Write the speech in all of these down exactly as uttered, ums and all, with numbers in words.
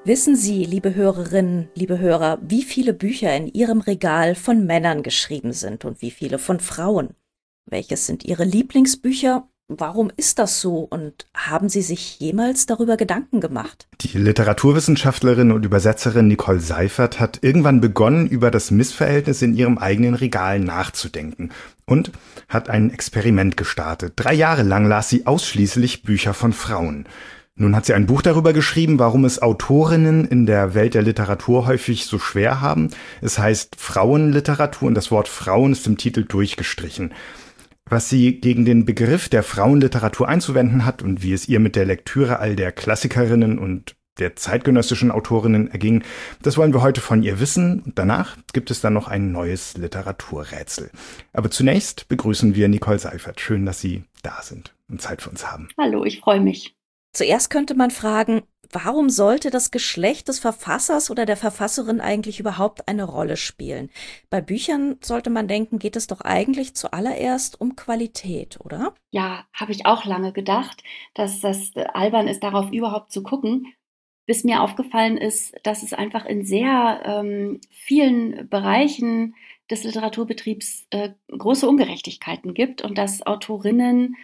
Wissen Sie, liebe Hörerinnen, liebe Hörer, wie viele Bücher in Ihrem Regal von Männern geschrieben sind und wie viele von Frauen? Welches sind Ihre Lieblingsbücher? Warum ist das so? Und haben Sie sich jemals darüber Gedanken gemacht? Die Literaturwissenschaftlerin und Übersetzerin Nicole Seifert hat irgendwann begonnen, über das Missverhältnis in ihrem eigenen Regal nachzudenken und hat ein Experiment gestartet. Drei Jahre lang las sie ausschließlich Bücher von Frauen. Nun hat sie ein Buch darüber geschrieben, warum es Autorinnen in der Welt der Literatur häufig so schwer haben. Es heißt Frauenliteratur und das Wort Frauen ist im Titel durchgestrichen. Was sie gegen den Begriff der Frauenliteratur einzuwenden hat und wie es ihr mit der Lektüre all der Klassikerinnen und der zeitgenössischen Autorinnen erging, das wollen wir heute von ihr wissen. Und danach gibt es dann noch ein neues Literaturrätsel. Aber zunächst begrüßen wir Nicole Seifert. Schön, dass Sie da sind und Zeit für uns haben. Hallo, ich freue mich. Zuerst könnte man fragen, warum sollte das Geschlecht des Verfassers oder der Verfasserin eigentlich überhaupt eine Rolle spielen? Bei Büchern sollte man denken, geht es doch eigentlich zuallererst um Qualität, oder? Ja, habe ich auch lange gedacht, dass das äh, albern ist, darauf überhaupt zu gucken, bis mir aufgefallen ist, dass es einfach in sehr ähm, vielen Bereichen des Literaturbetriebs äh, große Ungerechtigkeiten gibt und dass Autorinnen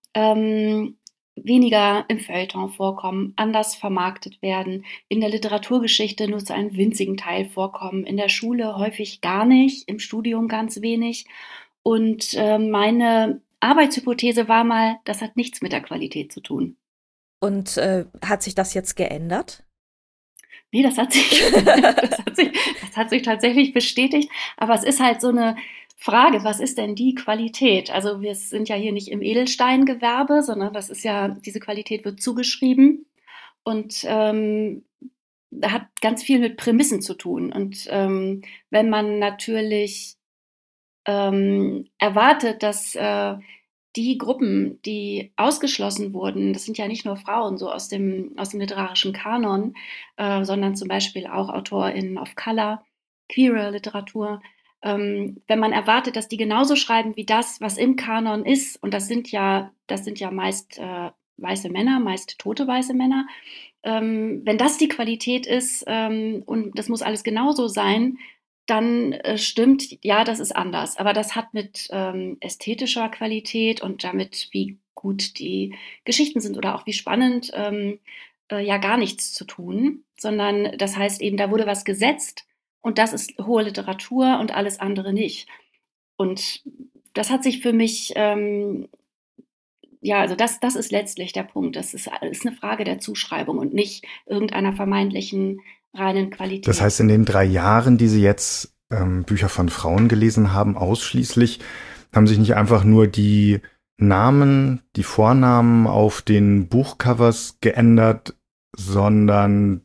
ähm, weniger im Feuilleton vorkommen, anders vermarktet werden, in der Literaturgeschichte nur zu einem winzigen Teil vorkommen, in der Schule häufig gar nicht, im Studium ganz wenig. Und äh, meine Arbeitshypothese war mal, das hat nichts mit der Qualität zu tun. Und äh, hat sich das jetzt geändert? Nee, das hat sich, das hat sich, das hat sich tatsächlich bestätigt. Aber es ist halt so eine Frage, was ist denn die Qualität? Also wir sind ja hier nicht im Edelsteingewerbe, sondern das ist ja, diese Qualität wird zugeschrieben und ähm, hat ganz viel mit Prämissen zu tun. Und ähm, wenn man natürlich ähm, erwartet, dass äh, die Gruppen, die ausgeschlossen wurden, das sind ja nicht nur Frauen so aus dem, aus dem literarischen Kanon, äh, sondern zum Beispiel auch AutorInnen of Color, queere Literatur. Ähm, wenn man erwartet, dass die genauso schreiben wie das, was im Kanon ist, und das sind ja, das sind ja meist äh, weiße Männer, meist tote weiße Männer, ähm, wenn das die Qualität ist ähm, und das muss alles genauso sein, dann äh, stimmt, ja, das ist anders. Aber das hat mit ähm, ästhetischer Qualität und damit, wie gut die Geschichten sind oder auch wie spannend, ähm, äh, ja gar nichts zu tun, sondern das heißt eben, da wurde was gesetzt und das ist hohe Literatur und alles andere nicht. Und das hat sich für mich, ähm, ja, also das, das ist letztlich der Punkt. Das ist, ist eine Frage der Zuschreibung und nicht irgendeiner vermeintlichen reinen Qualität. Das heißt, in den drei Jahren, die Sie jetzt ähm, Bücher von Frauen gelesen haben, ausschließlich, haben sich nicht einfach nur die Namen, die Vornamen auf den Buchcovers geändert, sondern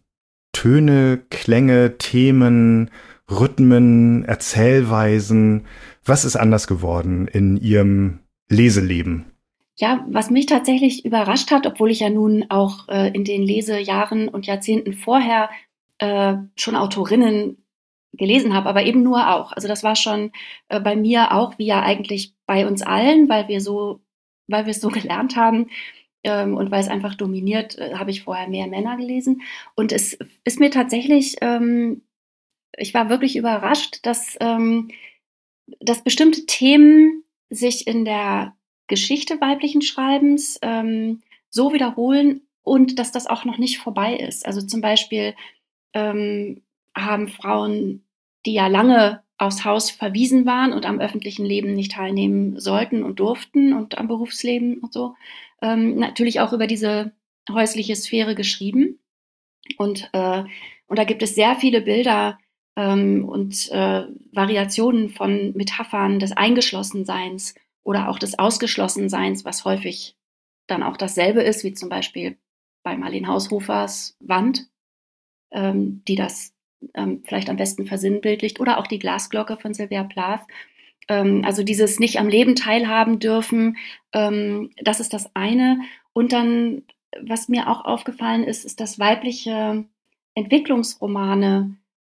Töne, Klänge, Themen, Rhythmen, Erzählweisen. Was ist anders geworden in Ihrem Leseleben? Ja, was mich tatsächlich überrascht hat, obwohl ich ja nun auch äh, in den Lesejahren und Jahrzehnten vorher äh, schon Autorinnen gelesen habe, aber eben nur auch. Also das war schon äh, bei mir auch, wie ja eigentlich bei uns allen, weil wir so, weil wir es so gelernt haben ähm, und weil es einfach dominiert, äh, habe ich vorher mehr Männer gelesen. Und es ist mir tatsächlich, ähm, ich war wirklich überrascht, dass, ähm, dass bestimmte Themen sich in der Geschichte weiblichen Schreibens ähm, so wiederholen und dass das auch noch nicht vorbei ist. Also zum Beispiel ähm, haben Frauen, die ja lange aufs Haus verwiesen waren und am öffentlichen Leben nicht teilnehmen sollten und durften und am Berufsleben und so, ähm, natürlich auch über diese häusliche Sphäre geschrieben. Und, äh, und da gibt es sehr viele Bilder ähm, und äh, Variationen von Metaphern des Eingeschlossenseins oder auch des Ausgeschlossenseins, was häufig dann auch dasselbe ist, wie zum Beispiel bei Marlene Haushofers Wand, ähm, die das ähm, vielleicht am besten versinnbildlicht, oder auch die Glasglocke von Sylvia Plath. Ähm, also dieses nicht am Leben teilhaben dürfen, ähm, das ist das eine. Und dann, was mir auch aufgefallen ist, ist, dass weibliche Entwicklungsromane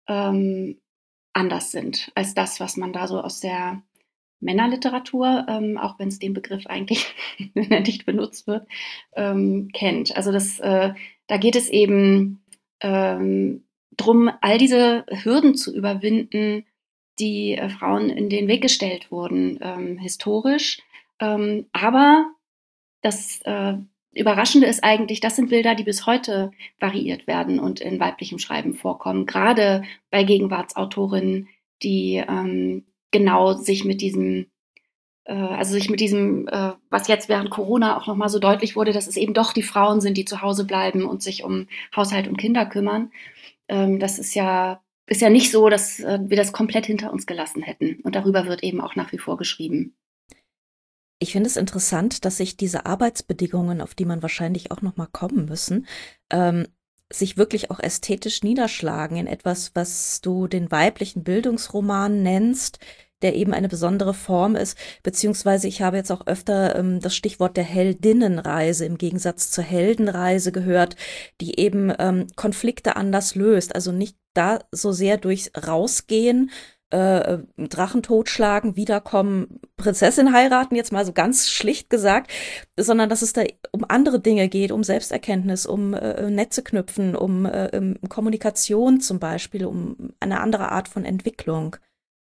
ähm, anders sind als das, was man da so aus der Männerliteratur, ähm, auch wenn es den Begriff eigentlich nicht benutzt wird, ähm, kennt. Also das, äh, da geht es eben ähm, drum, all diese Hürden zu überwinden, die äh, Frauen in den Weg gestellt wurden, ähm, historisch. Ähm, aber das äh, Überraschende ist eigentlich, das sind Bilder, die bis heute variiert werden und in weiblichem Schreiben vorkommen, gerade bei Gegenwartsautorinnen, die ähm, genau sich mit diesem, äh, also sich mit diesem, äh, was jetzt während Corona auch nochmal so deutlich wurde, dass es eben doch die Frauen sind, die zu Hause bleiben und sich um Haushalt und Kinder kümmern. Ähm, das ist ja, ist ja nicht so, dass äh, wir das komplett hinter uns gelassen hätten. Und darüber wird eben auch nach wie vor geschrieben. Ich finde es interessant, dass sich diese Arbeitsbedingungen, auf die man wahrscheinlich auch noch mal kommen müssen, ähm, sich wirklich auch ästhetisch niederschlagen in etwas, was du den weiblichen Bildungsroman nennst, der eben eine besondere Form ist, beziehungsweise ich habe jetzt auch öfter ähm, das Stichwort der Heldinnenreise im Gegensatz zur Heldenreise gehört, die eben ähm, Konflikte anders löst, also nicht da so sehr durchs Rausgehen, äh, Drachen totschlagen, wiederkommen, Prinzessin heiraten, jetzt mal so ganz schlicht gesagt, sondern dass es da um andere Dinge geht, um Selbsterkenntnis, um äh, Netze knüpfen, um äh, um Kommunikation zum Beispiel, um eine andere Art von Entwicklung.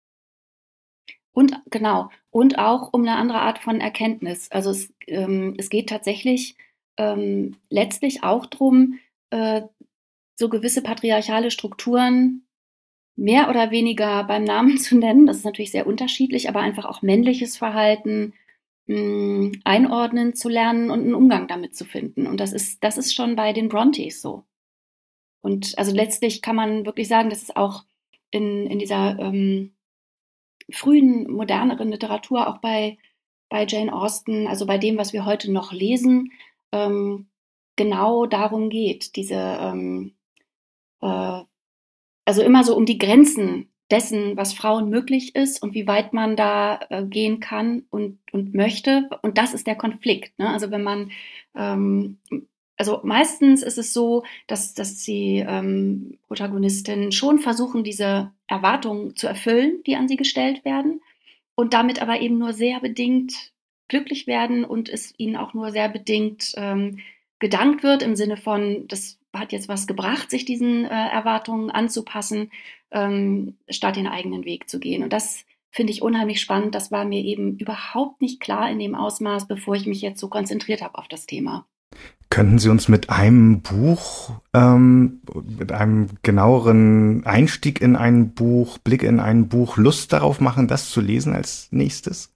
Und genau, und auch um eine andere Art von Erkenntnis. Also es, ähm, es geht tatsächlich ähm, letztlich auch drum, äh, so gewisse patriarchale Strukturen mehr oder weniger beim Namen zu nennen. Das ist natürlich sehr unterschiedlich, aber einfach auch männliches Verhalten mh, einordnen zu lernen und einen Umgang damit zu finden. Und das ist, das ist schon bei den Brontes so. Und also letztlich kann man wirklich sagen, dass es auch in, in dieser ähm, frühen, moderneren Literatur, auch bei, bei Jane Austen, also bei dem, was wir heute noch lesen, ähm, genau darum geht, diese ähm, äh, also immer so um die Grenzen dessen, was Frauen möglich ist und wie weit man da äh, gehen kann und, und möchte. Und das ist der Konflikt. Ne? Also wenn man, ähm, also meistens ist es so, dass, dass die ähm, Protagonistinnen schon versuchen, diese Erwartungen zu erfüllen, die an sie gestellt werden und damit aber eben nur sehr bedingt glücklich werden und es ihnen auch nur sehr bedingt ähm, gedankt wird im Sinne von, das hat jetzt was gebracht, sich diesen äh, Erwartungen anzupassen, ähm, statt den eigenen Weg zu gehen. Und das finde ich unheimlich spannend. Das war mir eben überhaupt nicht klar in dem Ausmaß, bevor ich mich jetzt so konzentriert habe auf das Thema. Könnten Sie uns mit einem Buch, ähm, mit einem genaueren Einstieg in ein Buch, Blick in ein Buch, Lust darauf machen, das zu lesen als nächstes?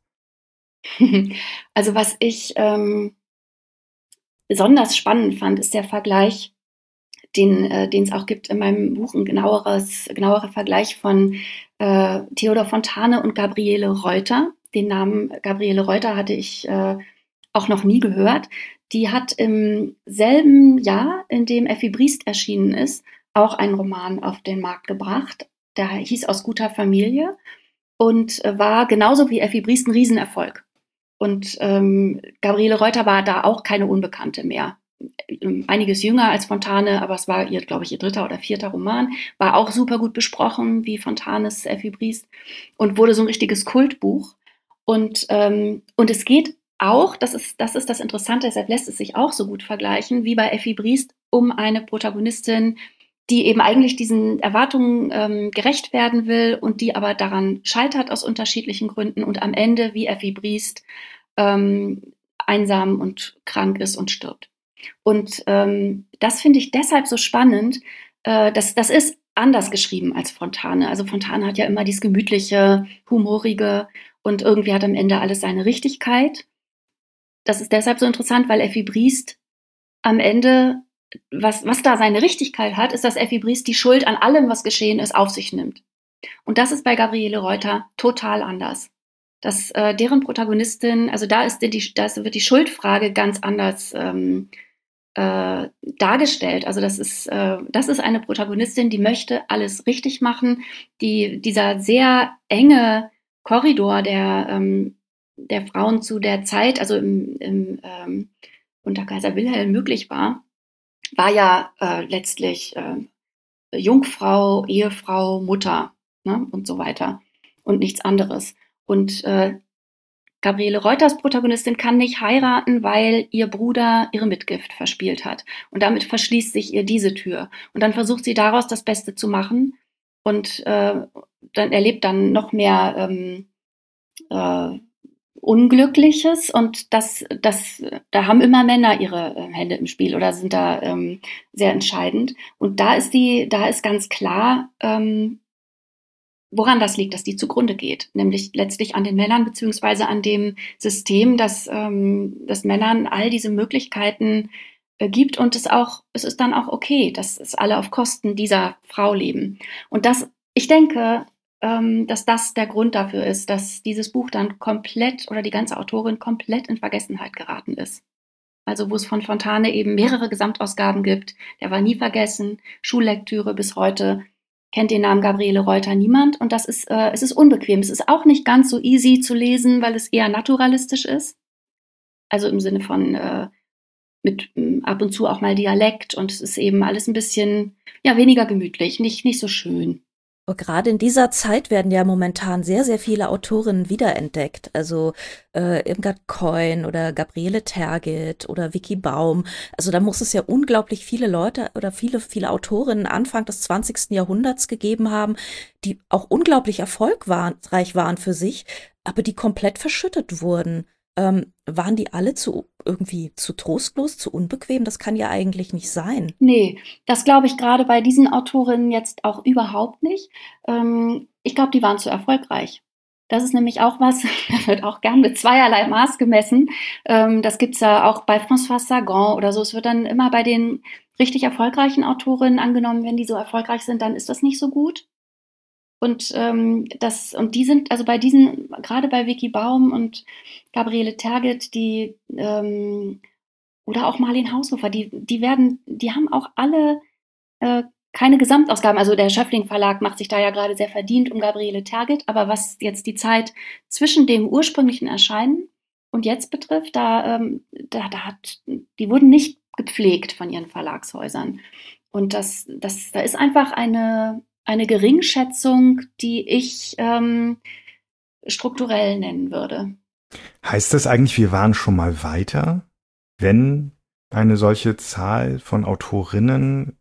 Also was ich ähm, besonders spannend fand, ist der Vergleich, den äh, den es auch gibt in meinem Buch, ein genaueres, genauerer Vergleich von äh, Theodor Fontane und Gabriele Reuter. Den Namen Gabriele Reuter hatte ich äh, auch noch nie gehört. Die hat im selben Jahr, in dem Effi Briest erschienen ist, auch einen Roman auf den Markt gebracht. Der hieß Aus guter Familie und äh, war genauso wie Effi Briest ein Riesenerfolg. Und ähm, Gabriele Reuter war da auch keine Unbekannte mehr. Einiges jünger als Fontane, aber es war ihr, glaube ich, ihr dritter oder vierter Roman, war auch super gut besprochen, wie Fontanes Effi Briest, und wurde so ein richtiges Kultbuch. Und, ähm, und es geht auch, das ist, das ist das Interessante, deshalb lässt es sich auch so gut vergleichen, wie bei Effi Briest, um eine Protagonistin, die eben eigentlich diesen Erwartungen ähm, gerecht werden will und die aber daran scheitert aus unterschiedlichen Gründen und am Ende, wie Effi Briest, ähm, einsam und krank ist und stirbt. Und ähm, das finde ich deshalb so spannend, äh, dass das ist anders geschrieben als Fontane. Also Fontane hat ja immer dieses gemütliche, humorige und irgendwie hat am Ende alles seine Richtigkeit. Das ist deshalb so interessant, weil Effi Briest am Ende, was, was da seine Richtigkeit hat, ist, dass Effi Briest die Schuld an allem, was geschehen ist, auf sich nimmt. Und das ist bei Gabriele Reuter total anders. Dass äh, deren Protagonistin, also da ist die, da wird die Schuldfrage ganz anders ähm, äh, dargestellt. Also das ist, äh, das ist eine Protagonistin, die möchte alles richtig machen. Die, dieser sehr enge Korridor der, ähm, der Frauen zu der Zeit, also im, im, ähm, unter Kaiser Wilhelm möglich war, war ja äh, letztlich äh, Jungfrau, Ehefrau, Mutter, ne, und so weiter und nichts anderes. Und äh, Gabriele Reuters Protagonistin kann nicht heiraten, weil ihr Bruder ihre Mitgift verspielt hat. Und damit verschließt sich ihr diese Tür. Und dann versucht sie daraus das Beste zu machen und äh, dann erlebt dann noch mehr ähm, äh, Unglückliches. Und das, das, da haben immer Männer ihre äh, Hände im Spiel oder sind da ähm, sehr entscheidend. Und da ist die, da ist ganz klar, ähm, woran das liegt, dass die zugrunde geht, nämlich letztlich an den Männern beziehungsweise an dem System, dass, ähm, dass Männern all diese Möglichkeiten äh, gibt und es auch, es ist dann auch okay, dass es alle auf Kosten dieser Frau leben. Und das, ich denke, ähm, dass das der Grund dafür ist, dass dieses Buch dann komplett oder die ganze Autorin komplett in Vergessenheit geraten ist. Also wo es von Fontane eben mehrere Gesamtausgaben gibt, der war nie vergessen, Schullektüre bis heute. Kennt den Namen Gabriele Reuter niemand und das ist, äh, es ist unbequem. Es ist auch nicht ganz so easy zu lesen, weil es eher naturalistisch ist. Also im Sinne von äh, mit äh, ab und zu auch mal Dialekt und es ist eben alles ein bisschen ja weniger gemütlich, nicht, nicht so schön. Und gerade in dieser Zeit werden ja momentan sehr, sehr viele Autorinnen wiederentdeckt. Also äh, Irmgard Keun oder Gabriele Tergit oder Vicky Baum. Also da muss es ja unglaublich viele Leute oder viele, viele Autorinnen Anfang des zwanzigsten Jahrhunderts gegeben haben, die auch unglaublich erfolgreich waren für sich, aber die komplett verschüttet wurden. Ähm, waren die alle zu irgendwie zu trostlos, zu unbequem? Das kann ja eigentlich nicht sein. Nee, das glaube ich gerade bei diesen Autorinnen jetzt auch überhaupt nicht. Ähm, ich glaube, die waren zu erfolgreich. Das ist nämlich auch was, da wird auch gern mit zweierlei Maß gemessen. Ähm, das gibt's ja auch bei François Sagan oder so. Es wird dann immer bei den richtig erfolgreichen Autorinnen angenommen, wenn die so erfolgreich sind, dann ist das nicht so gut. Und ähm, das, und die sind, also bei diesen, gerade bei Vicky Baum und Gabriele Tergit, die ähm, oder auch Marlene Haushofer, die, die werden, die haben auch alle äh, keine Gesamtausgaben. Also der Schöffling Verlag macht sich da ja gerade sehr verdient um Gabriele Tergit, aber was jetzt die Zeit zwischen dem ursprünglichen Erscheinen und jetzt betrifft, da, ähm, da, da hat, die wurden nicht gepflegt von ihren Verlagshäusern. Und das, das, da ist einfach eine, eine Geringschätzung, die ich ähm, strukturell nennen würde. Heißt das eigentlich, wir waren schon mal weiter, wenn eine solche Zahl von Autorinnen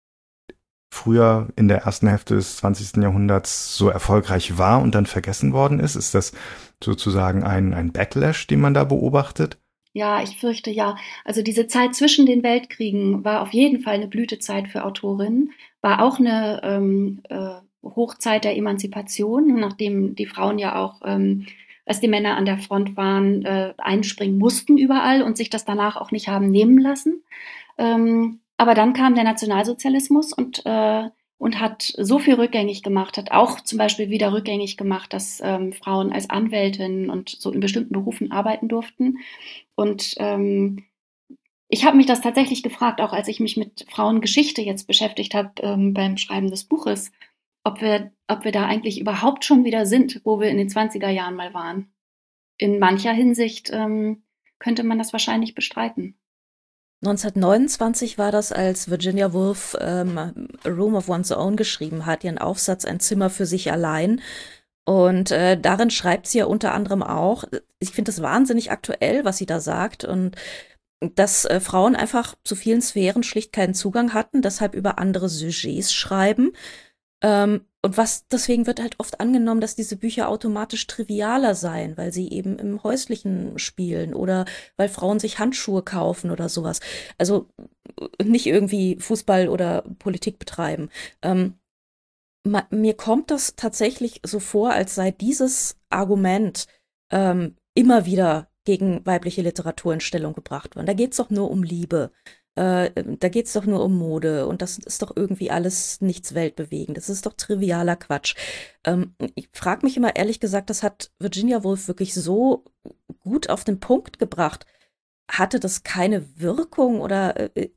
früher in der ersten Hälfte des zwanzigsten Jahrhunderts so erfolgreich war und dann vergessen worden ist? Ist das sozusagen ein, ein Backlash, den man da beobachtet? Ja, ich fürchte ja. Also diese Zeit zwischen den Weltkriegen war auf jeden Fall eine Blütezeit für Autorinnen, war auch eine ähm, äh, Hochzeit der Emanzipation, nachdem die Frauen ja auch, ähm, als die Männer an der Front waren, äh, einspringen mussten überall und sich das danach auch nicht haben nehmen lassen. Ähm, aber dann kam der Nationalsozialismus und äh, und hat so viel rückgängig gemacht, hat auch zum Beispiel wieder rückgängig gemacht, dass ähm, Frauen als Anwältinnen und so in bestimmten Berufen arbeiten durften. Und ähm, ich habe mich das tatsächlich gefragt, auch als ich mich mit Frauengeschichte jetzt beschäftigt habe ähm, beim Schreiben des Buches, ob wir, ob wir da eigentlich überhaupt schon wieder sind, wo wir in den zwanziger Jahren mal waren. In mancher Hinsicht ähm, könnte man das wahrscheinlich bestreiten. neunzehnhundertneunundzwanzig war das, als Virginia Woolf ähm, A Room of One's Own geschrieben hat, ihren Aufsatz Ein Zimmer für sich allein. Und äh, darin schreibt sie ja unter anderem auch, ich finde das wahnsinnig aktuell, was sie da sagt, und dass äh, Frauen einfach zu vielen Sphären schlicht keinen Zugang hatten, deshalb über andere Sujets schreiben. Ähm, und was deswegen wird halt oft angenommen, dass diese Bücher automatisch trivialer seien, weil sie eben im Häuslichen spielen oder weil Frauen sich Handschuhe kaufen oder sowas. Also äh, nicht irgendwie Fußball oder Politik betreiben. Ähm, ma- mir kommt das tatsächlich so vor, als sei dieses Argument ähm, immer wieder gegen weibliche Literatur in Stellung gebracht worden. Da geht's doch nur um Liebe. Äh, da geht's doch nur um Mode und das ist doch irgendwie alles nichts Weltbewegendes. Das ist doch trivialer Quatsch. Ähm, ich frage mich immer ehrlich gesagt, das hat Virginia Woolf wirklich so gut auf den Punkt gebracht. Hatte das keine Wirkung oder äh,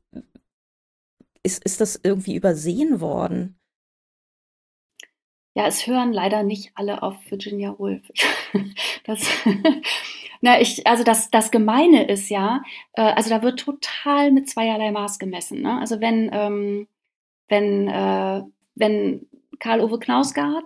ist, ist das irgendwie übersehen worden? Ja, es hören leider nicht alle auf Virginia Woolf. Das, na, ich, also das, das Gemeine ist ja, äh, also da wird total mit zweierlei Maß gemessen. Ne? Also wenn, ähm, wenn, äh, wenn Karl Ove Knausgard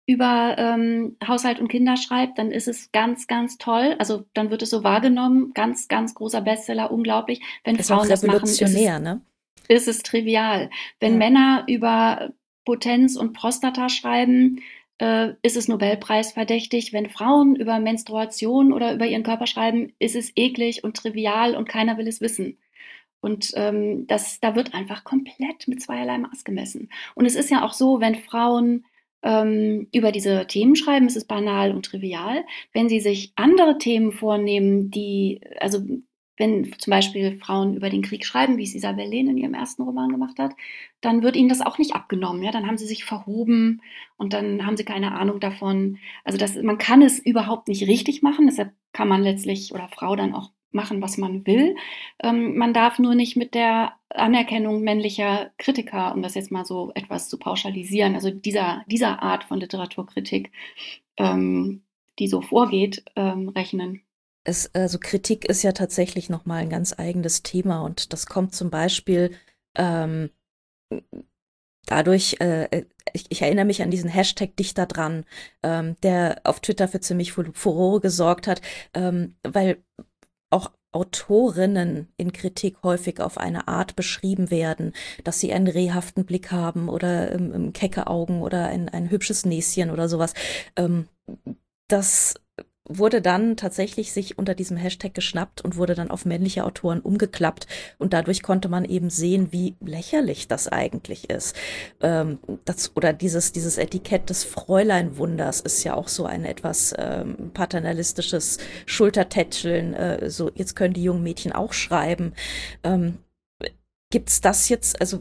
über ähm, Haushalt und Kinder schreibt, dann ist es ganz, ganz toll. Also dann wird es so wahrgenommen, ganz, ganz großer Bestseller, unglaublich. Wenn Ist auch Frauen das machen, ist es, revolutionär, ne? ist es trivial. Wenn Ja. Männer über Potenz und Prostata schreiben, äh, ist es Nobelpreis verdächtig. Wenn Frauen über Menstruation oder über ihren Körper schreiben, ist es eklig und trivial und keiner will es wissen. Und ähm, das, da wird einfach komplett mit zweierlei Maß gemessen. Und es ist ja auch so, wenn Frauen ähm, über diese Themen schreiben, ist es banal und trivial. Wenn sie sich andere Themen vornehmen, die, also wenn zum Beispiel Frauen über den Krieg schreiben, wie es Isabel Lehn in ihrem ersten Roman gemacht hat, dann wird ihnen das auch nicht abgenommen. Ja? Dann haben sie sich verhoben und dann haben sie keine Ahnung davon. Also das, man kann es überhaupt nicht richtig machen, deshalb kann man letztlich oder Frau dann auch machen, was man will. Ähm, man darf nur nicht mit der Anerkennung männlicher Kritiker, um das jetzt mal so etwas zu pauschalisieren, also dieser, dieser Art von Literaturkritik, ähm, die so vorgeht, ähm, rechnen. Es, also Kritik ist ja tatsächlich nochmal ein ganz eigenes Thema und das kommt zum Beispiel ähm, dadurch, äh, ich, ich erinnere mich an diesen Hashtag Dichter dran, ähm, der auf Twitter für ziemlich Furore gesorgt hat, ähm, weil auch Autorinnen in Kritik häufig auf eine Art beschrieben werden, dass sie einen rehhaften Blick haben oder ähm, ähm, kecke Augen oder ein, ein hübsches Näschen oder sowas. Ähm, das wurde dann tatsächlich sich unter diesem Hashtag geschnappt und wurde dann auf männliche Autoren umgeklappt. Und dadurch konnte man eben sehen, wie lächerlich das eigentlich ist. Ähm, das, oder dieses, dieses Etikett des Fräuleinwunders ist ja auch so ein etwas ähm, paternalistisches Schultertätscheln. Äh, so, jetzt können die jungen Mädchen auch schreiben. Ähm, gibt's das jetzt, also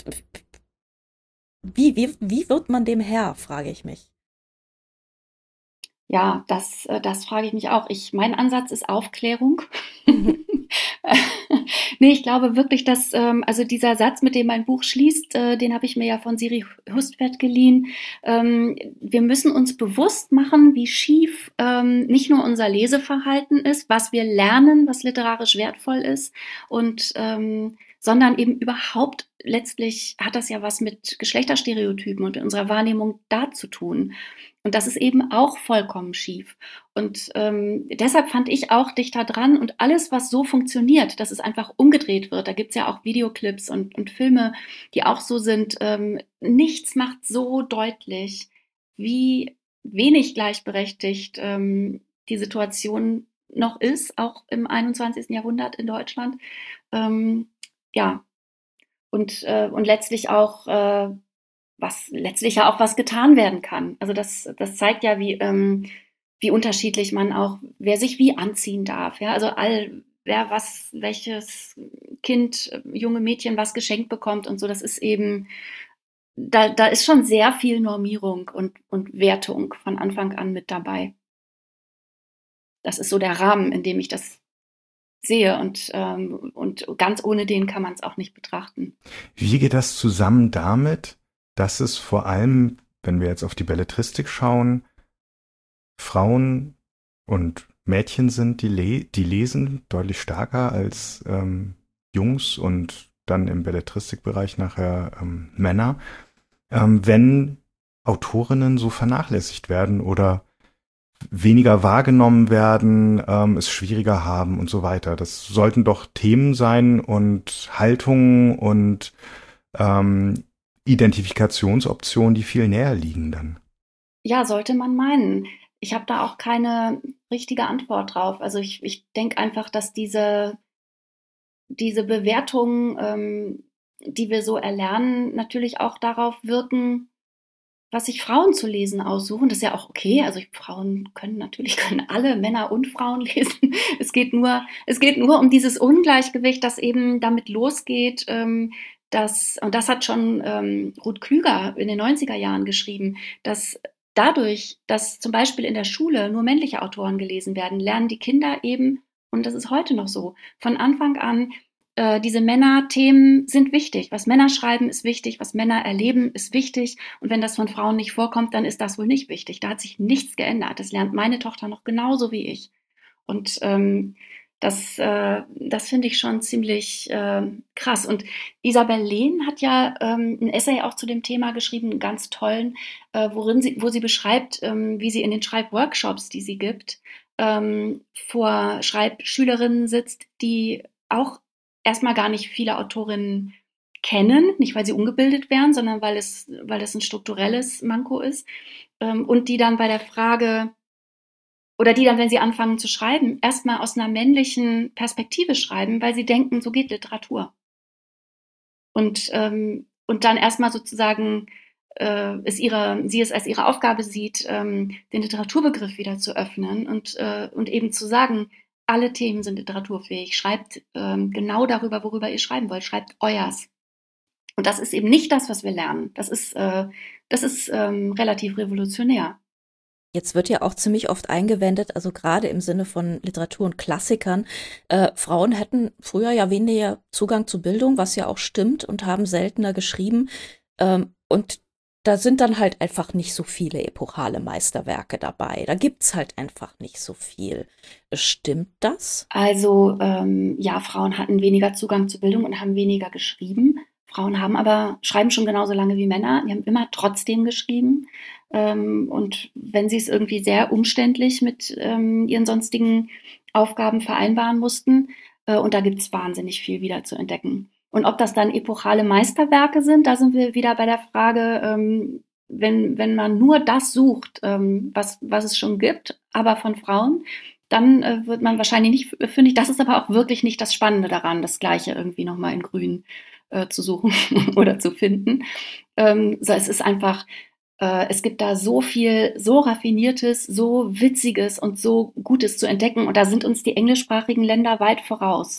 wie, wie, wie wird man dem Herr, frage ich mich. Ja, das, äh, das frage ich mich auch. Ich, mein Ansatz ist Aufklärung. Mhm. Nee, ich glaube wirklich, dass, ähm, also dieser Satz, mit dem mein Buch schließt, äh, den habe ich mir ja von Siri Hustvedt geliehen. Ähm, wir müssen uns bewusst machen, wie schief ähm, nicht nur unser Leseverhalten ist, was wir lernen, was literarisch wertvoll ist, und ähm, sondern eben überhaupt, letztlich hat das ja was mit Geschlechterstereotypen und unserer Wahrnehmung da zu tun. Und das ist eben auch vollkommen schief. Und ähm, deshalb fand ich auch Dichter dran und alles, was so funktioniert, dass es einfach umgedreht wird. Da gibt's ja auch Videoclips und, und Filme, die auch so sind. Ähm, nichts macht so deutlich, wie wenig gleichberechtigt ähm, die Situation noch ist, auch im einundzwanzigsten Jahrhundert in Deutschland. Ähm, ja, und, äh, und letztlich auch, äh, was letztlich ja auch was getan werden kann. Also das, das zeigt ja, wie, ähm, wie unterschiedlich man auch, wer sich wie anziehen darf. Ja, also all, wer was, welches Kind, äh, junge Mädchen was geschenkt bekommt und so, das ist eben, da, da ist schon sehr viel Normierung und, und Wertung von Anfang an mit dabei. Das ist so der Rahmen, in dem ich das sehe und, ähm, und ganz ohne den kann man es auch nicht betrachten. Wie geht das zusammen damit, dass es vor allem, wenn wir jetzt auf die Belletristik schauen, Frauen und Mädchen sind, die, le die lesen deutlich stärker als ähm, Jungs und dann im Belletristikbereich nachher ähm, Männer, ähm, wenn Autorinnen so vernachlässigt werden oder weniger wahrgenommen werden, ähm, es schwieriger haben und so weiter. Das sollten doch Themen sein und Haltungen und ähm, Identifikationsoptionen, die viel näher liegen dann. Ja, sollte man meinen. Ich habe da auch keine richtige Antwort drauf. Also ich, ich denke einfach, dass diese, diese Bewertungen, ähm, die wir so erlernen, natürlich auch darauf wirken, was sich Frauen zu lesen aussuchen. Das ist ja auch okay. Also Frauen können natürlich, können alle Männer und Frauen lesen. Es geht nur, es geht nur um dieses Ungleichgewicht, das eben damit losgeht, ähm, dass, und das hat schon ähm, Ruth Klüger in den neunziger Jahren geschrieben, dass dadurch, dass zum Beispiel in der Schule nur männliche Autoren gelesen werden, lernen die Kinder eben, und das ist heute noch so, von Anfang an, äh, diese Männerthemen sind wichtig. Was Männer schreiben, ist wichtig. Was Männer erleben, ist wichtig. Und wenn das von Frauen nicht vorkommt, dann ist das wohl nicht wichtig. Da hat sich nichts geändert. Das lernt meine Tochter noch genauso wie ich. Und ähm, Das, äh, das finde ich schon ziemlich äh, krass. Und Isabel Lehn hat ja ähm, ein Essay auch zu dem Thema geschrieben, einen ganz tollen, äh, worin sie, wo sie beschreibt, ähm, wie sie in den Schreibworkshops, die sie gibt, ähm, vor Schreibschülerinnen sitzt, die auch erstmal gar nicht viele Autorinnen kennen, nicht weil sie ungebildet wären, sondern weil es, weil es ein strukturelles Manko ist, ähm, und die dann bei der Frage, oder die dann, wenn sie anfangen zu schreiben, erstmal aus einer männlichen Perspektive schreiben, weil sie denken, so geht Literatur. Und, ähm, und dann erstmal sozusagen äh, es ihre, sie es als ihre Aufgabe sieht, ähm, den Literaturbegriff wieder zu öffnen und, äh, und eben zu sagen, alle Themen sind literaturfähig. Schreibt ähm, genau darüber, worüber ihr schreiben wollt. Schreibt euers. Und das ist eben nicht das, was wir lernen. Das ist, äh, das ist ähm, relativ revolutionär. Jetzt wird ja auch ziemlich oft eingewendet, also gerade im Sinne von Literatur und Klassikern, äh, Frauen hätten früher ja weniger Zugang zu Bildung, was ja auch stimmt, und haben seltener geschrieben. Ähm, und da sind dann halt einfach nicht so viele epochale Meisterwerke dabei. Da gibt's halt einfach nicht so viel. Stimmt das? Also ähm, ja, Frauen hatten weniger Zugang zu Bildung und haben weniger geschrieben. Frauen haben aber, schreiben schon genauso lange wie Männer, die haben immer trotzdem geschrieben. Ähm, und wenn sie es irgendwie sehr umständlich mit ähm, ihren sonstigen Aufgaben vereinbaren mussten, äh, und da gibt es wahnsinnig viel wieder zu entdecken. Und ob das dann epochale Meisterwerke sind, da sind wir wieder bei der Frage, ähm, wenn, wenn man nur das sucht, ähm, was, was es schon gibt, aber von Frauen, dann äh, wird man wahrscheinlich nicht fündig. Das ist aber auch wirklich nicht das Spannende daran, das Gleiche irgendwie nochmal in Grün äh, zu suchen oder zu finden. Ähm, so, es ist einfach, äh, es gibt da so viel, so Raffiniertes, so Witziges und so Gutes zu entdecken. Und da sind uns die englischsprachigen Länder weit voraus.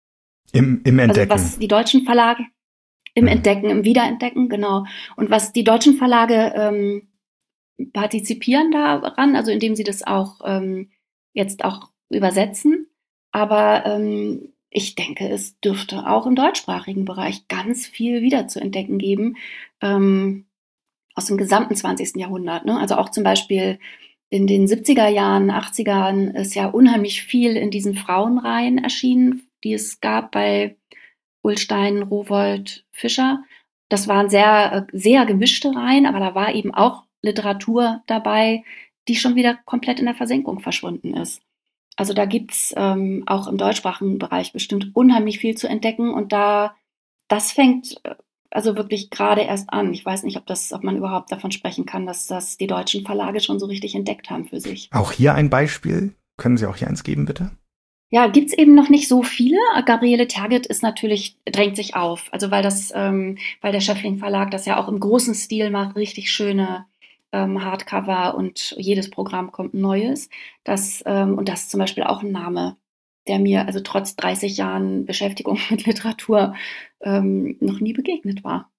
Im, im Entdecken. Also was die deutschen Verlage im mhm. Entdecken, im Wiederentdecken, genau. Und was die deutschen Verlage ähm, partizipieren daran, also indem sie das auch ähm, jetzt auch übersetzen. Aber ähm, ich denke, es dürfte auch im deutschsprachigen Bereich ganz viel wieder zu entdecken geben, ähm, aus dem gesamten zwanzigsten Jahrhundert. Ne? Also auch zum Beispiel in den siebziger Jahren, achtzigern ist ja unheimlich viel in diesen Frauenreihen erschienen, die es gab bei Ullstein, Rowohlt, Fischer. Das waren sehr, sehr gemischte Reihen, aber da war eben auch Literatur dabei, die schon wieder komplett in der Versenkung verschwunden ist. Also da gibt's ähm, auch im deutschsprachigen Bereich bestimmt unheimlich viel zu entdecken und da, das fängt also wirklich gerade erst an. Ich weiß nicht, ob das, ob man überhaupt davon sprechen kann, dass das die deutschen Verlage schon so richtig entdeckt haben für sich. Auch hier ein Beispiel. Können Sie auch hier eins geben, bitte? Ja, gibt's eben noch nicht so viele. Gabriele Tergit ist natürlich, drängt sich auf. Also weil das, ähm, weil der Schöffling Verlag das ja auch im großen Stil macht, richtig schöne ähm, Hardcover und jedes Programm kommt ein neues. Das, ähm, und das ist zum Beispiel auch ein Name, der mir also trotz dreißig Jahren Beschäftigung mit Literatur ähm, noch nie begegnet war.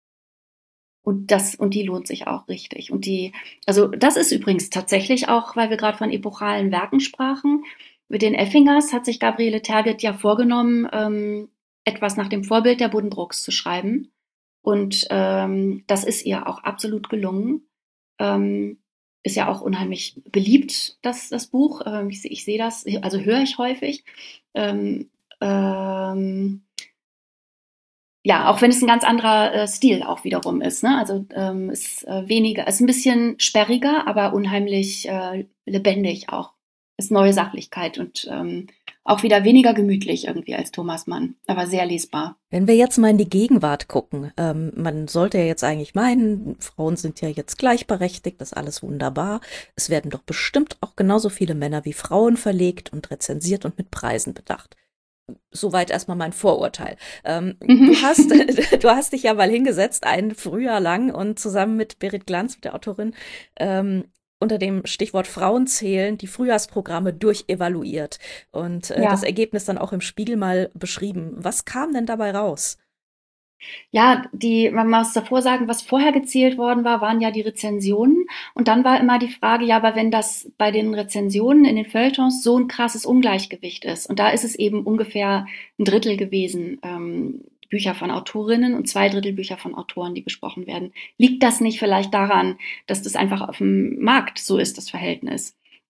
Und das, und die lohnt sich auch richtig. Und die, also das ist übrigens tatsächlich auch, weil wir gerade von epochalen Werken sprachen. Mit den Effingers hat sich Gabriele Tergit ja vorgenommen, ähm, etwas nach dem Vorbild der Buddenbrooks zu schreiben. Und ähm, das ist ihr auch absolut gelungen. Ähm, ist ja auch unheimlich beliebt, das, das Buch. Ähm, ich, ich sehe das, also höre ich häufig. Ähm, ähm, ja, auch wenn es ein ganz anderer äh, Stil auch wiederum ist. Ne? Also ähm, ist äh, weniger, ist ein bisschen sperriger, aber unheimlich äh, lebendig auch. Ist neue Sachlichkeit und ähm, auch wieder weniger gemütlich irgendwie als Thomas Mann, aber sehr lesbar. Wenn wir jetzt mal in die Gegenwart gucken, ähm, man sollte ja jetzt eigentlich meinen, Frauen sind ja jetzt gleichberechtigt, das ist alles wunderbar. Es werden doch bestimmt auch genauso viele Männer wie Frauen verlegt und rezensiert und mit Preisen bedacht. Soweit erstmal mein Vorurteil. Ähm, mhm. du, hast, du hast dich ja mal hingesetzt, ein Frühjahr lang und zusammen mit Berit Glanz, mit der Autorin, ähm, unter dem Stichwort Frauen zählen, die Frühjahrsprogramme durchevaluiert und äh, ja. das Ergebnis dann auch im Spiegel mal beschrieben. Was kam denn dabei raus? Ja, die, man muss davor sagen, was vorher gezählt worden war, waren ja die Rezensionen. Und dann war immer die Frage, ja, aber wenn das bei den Rezensionen in den Feuilletons so ein krasses Ungleichgewicht ist, und da ist es eben ungefähr ein Drittel gewesen, ähm, Bücher von Autorinnen und zwei Drittel Bücher von Autoren, die besprochen werden. Liegt das nicht vielleicht daran, dass das einfach auf dem Markt so ist, das Verhältnis?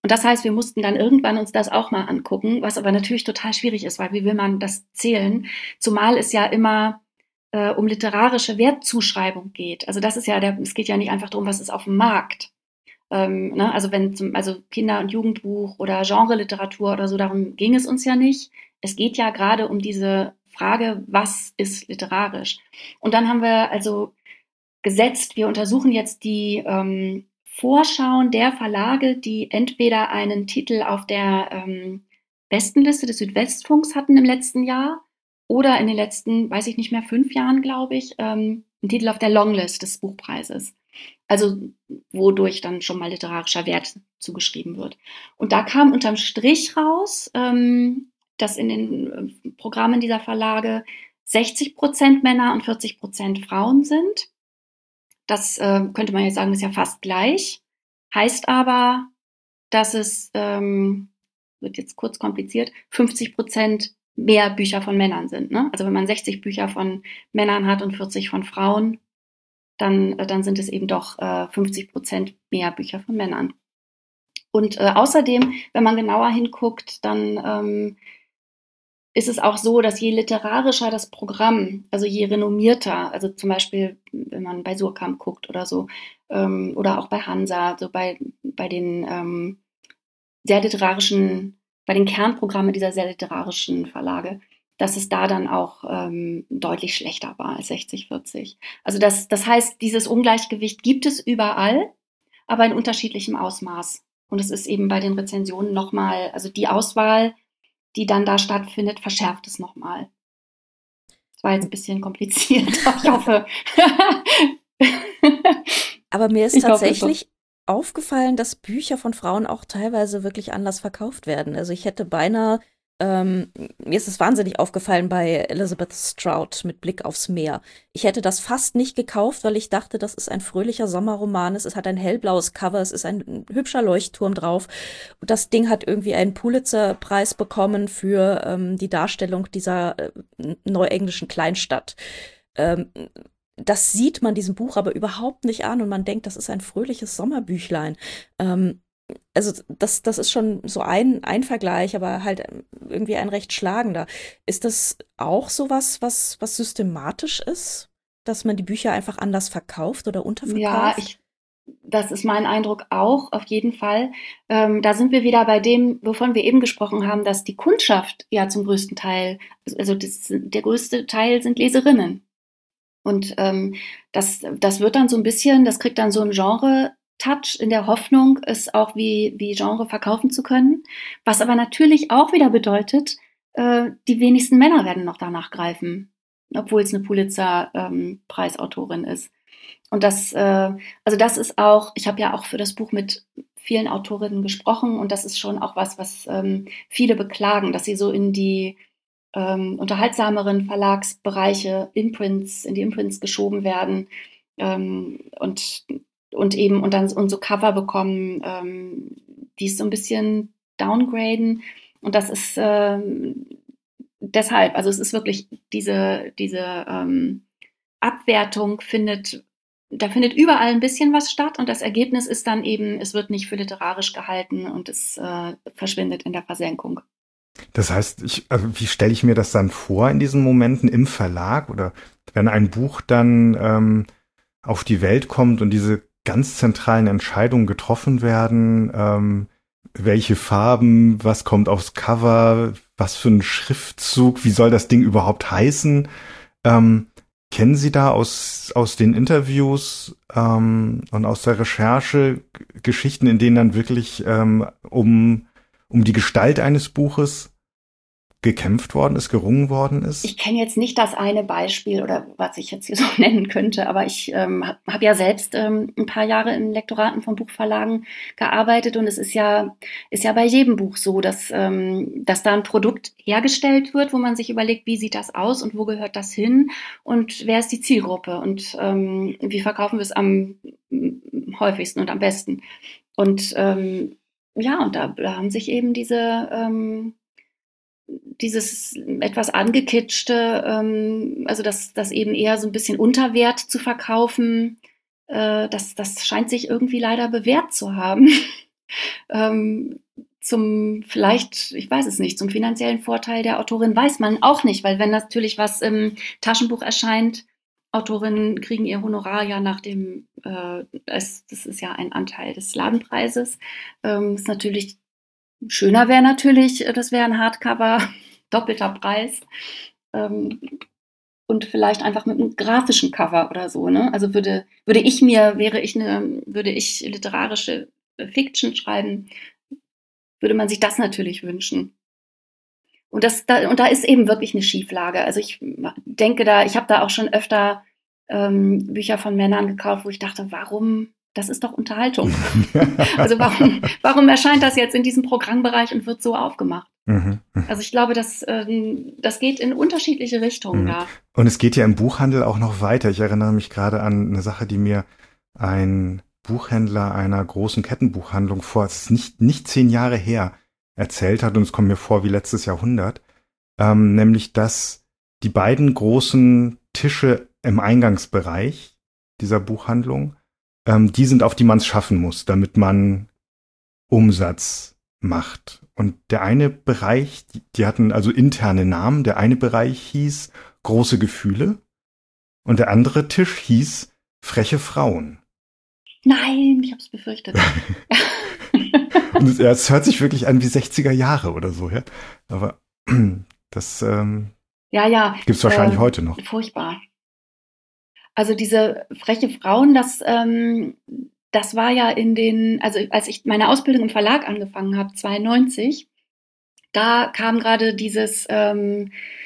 Und das heißt, wir mussten dann irgendwann uns das auch mal angucken, was aber natürlich total schwierig ist, weil wie will man das zählen? Zumal es ja immer äh, um literarische Wertzuschreibung geht. Also das ist ja, der, es geht ja nicht einfach darum, was ist auf dem Markt. Ähm, ne? Also wenn zum, also Kinder- und Jugendbuch oder Genre-Literatur oder so, darum ging es uns ja nicht. Es geht ja gerade um diese Frage, was ist literarisch? Und dann haben wir also gesetzt, wir untersuchen jetzt die ähm, Vorschauen der Verlage, die entweder einen Titel auf der ähm, Bestenliste des Südwestfunks hatten im letzten Jahr oder in den letzten, weiß ich nicht mehr, fünf Jahren, glaube ich, ähm, einen Titel auf der Longlist des Buchpreises. Also wodurch dann schon mal literarischer Wert zugeschrieben wird. Und da kam unterm Strich raus, ähm, dass in den äh, Programmen dieser Verlage sechzig Prozent Männer und vierzig Prozent Frauen sind. Das äh, könnte man jetzt sagen, ist ja fast gleich. Heißt aber, dass es, ähm, wird jetzt kurz kompliziert, fünfzig Prozent mehr Bücher von Männern sind. Ne? Also wenn man sechzig Bücher von Männern hat und vierzig von Frauen, dann, äh, dann sind es eben doch äh, fünfzig Prozent mehr Bücher von Männern. Und äh, außerdem, wenn man genauer hinguckt, dann ähm, ist es auch so, dass je literarischer das Programm, also je renommierter, also zum Beispiel, wenn man bei Surkamp guckt oder so, ähm, oder auch bei Hansa, so bei, bei den ähm, sehr literarischen, bei den Kernprogrammen dieser sehr literarischen Verlage, dass es da dann auch ähm, deutlich schlechter war als sechzig vierzig. Also das, das heißt, dieses Ungleichgewicht gibt es überall, aber in unterschiedlichem Ausmaß. Und es ist eben bei den Rezensionen nochmal, also die Auswahl, die dann da stattfindet, verschärft es nochmal. Das war jetzt ein bisschen kompliziert, aber ich hoffe. Aber mir ist Ich hoffe, tatsächlich aufgefallen, dass Bücher von Frauen auch teilweise wirklich anders verkauft werden. Also ich hätte beinahe, ähm, mir ist es wahnsinnig aufgefallen bei Elizabeth Strout mit Blick aufs Meer. Ich hätte das fast nicht gekauft, weil ich dachte, das ist ein fröhlicher Sommerroman. Es hat ein hellblaues Cover, es ist ein hübscher Leuchtturm drauf. Und das Ding hat irgendwie einen Pulitzer-Preis bekommen für ähm, die Darstellung dieser äh, neuenglischen Kleinstadt. Ähm, Das sieht man diesem Buch aber überhaupt nicht an und man denkt, das ist ein fröhliches Sommerbüchlein. Ähm, also das, das ist schon so ein, ein Vergleich, aber halt irgendwie ein recht schlagender. Ist das auch sowas, was, was systematisch ist, dass man die Bücher einfach anders verkauft oder ja, unterverkauft? ich, das ist mein Eindruck auch, auf jeden Fall. Ähm, da sind wir wieder bei dem, wovon wir eben gesprochen haben, dass die Kundschaft ja zum größten Teil, also das, der größte Teil sind Leserinnen. Und ähm, das, das wird dann so ein bisschen, das kriegt dann so einen Genre-Touch in der Hoffnung, es auch wie, wie Genre verkaufen zu können. Was aber natürlich auch wieder bedeutet, äh, die wenigsten Männer werden noch danach greifen, obwohl es eine Pulitzer-Preisautorin ist. Und das, äh, also das ist auch, ich habe ja auch für das Buch mit vielen Autorinnen gesprochen und das ist schon auch was, was ähm, viele beklagen, dass sie so in die ähm, unterhaltsameren Verlagsbereiche, Imprints, in die Imprints geschoben werden ähm, und, und eben und dann und so Cover bekommen, ähm, die es so ein bisschen downgraden. Und das ist ähm, deshalb, also es ist wirklich diese, diese ähm, Abwertung findet, da findet überall ein bisschen was statt und das Ergebnis ist dann eben, es wird nicht für literarisch gehalten und es äh, verschwindet in der Versenkung. Das heißt, ich, also wie stelle ich mir das dann vor in diesen Momenten im Verlag oder wenn ein Buch dann ähm, auf die Welt kommt und diese ganz zentralen Entscheidungen getroffen werden, ähm, welche Farben, was kommt aufs Cover, was für ein Schriftzug, wie soll das Ding überhaupt heißen? Ähm, kennen Sie da aus, aus den Interviews ähm, und aus der Recherche Geschichten, in denen dann wirklich ähm, um um die Gestalt eines Buches gekämpft worden ist, gerungen worden ist? Ich kenne jetzt nicht das eine Beispiel oder was ich jetzt hier so nennen könnte, aber ich ähm, habe hab ja selbst ähm, ein paar Jahre in Lektoraten von Buchverlagen gearbeitet und es ist ja, ist ja bei jedem Buch so, dass, ähm, dass da ein Produkt hergestellt wird, wo man sich überlegt, wie sieht das aus und wo gehört das hin und wer ist die Zielgruppe und ähm, wie verkaufen wir es am häufigsten und am besten. Und ähm, ja, und da, da haben sich eben diese, ähm, dieses etwas angekitschte, ähm, also das, das eben eher so ein bisschen unter Wert zu verkaufen, äh, das, das scheint sich irgendwie leider bewährt zu haben. ähm, zum vielleicht, ich weiß es nicht, zum finanziellen Vorteil der Autorin weiß man auch nicht, weil wenn natürlich was im Taschenbuch erscheint, Autorinnen kriegen ihr Honorar ja nach dem, äh, es, das ist ja ein Anteil des Ladenpreises. Ähm, ist natürlich schöner wäre natürlich, das wäre ein Hardcover, doppelter Preis. Ähm, und vielleicht einfach mit einem grafischen Cover oder so, ne? Also würde, würde ich mir, wäre ich eine, würde ich literarische Fiction schreiben, würde man sich das natürlich wünschen. Und das, da, und da ist eben wirklich eine Schieflage. Also ich denke da, ich habe da auch schon öfter ähm, Bücher von Männern gekauft, wo ich dachte, warum, das ist doch Unterhaltung. Also warum, warum erscheint das jetzt in diesem Programmbereich und wird so aufgemacht? Mhm. Also ich glaube, das, ähm, das geht in unterschiedliche Richtungen Mhm. da. Und es geht ja im Buchhandel auch noch weiter. Ich erinnere mich gerade an eine Sache, die mir ein Buchhändler einer großen Kettenbuchhandlung vor, es ist nicht, nicht zehn Jahre her, erzählt hat, und es kommt mir vor wie letztes Jahrhundert, ähm, nämlich, dass die beiden großen Tische im Eingangsbereich dieser Buchhandlung, ähm, die sind, auf die man es schaffen muss, damit man Umsatz macht. Und der eine Bereich, die, die hatten also interne Namen, der eine Bereich hieß große Gefühle und der andere Tisch hieß freche Frauen. Nein, ich habe es befürchtet. Und es, ja, es hört sich wirklich an wie sechziger Jahre oder so, ja. Aber das ähm, ja, ja, gibt es wahrscheinlich äh, heute noch. Furchtbar. Also diese freche Frauen, das, ähm, das war ja in den, also als ich meine Ausbildung im Verlag angefangen habe, zweiundneunzig, da kam gerade dieses ähm,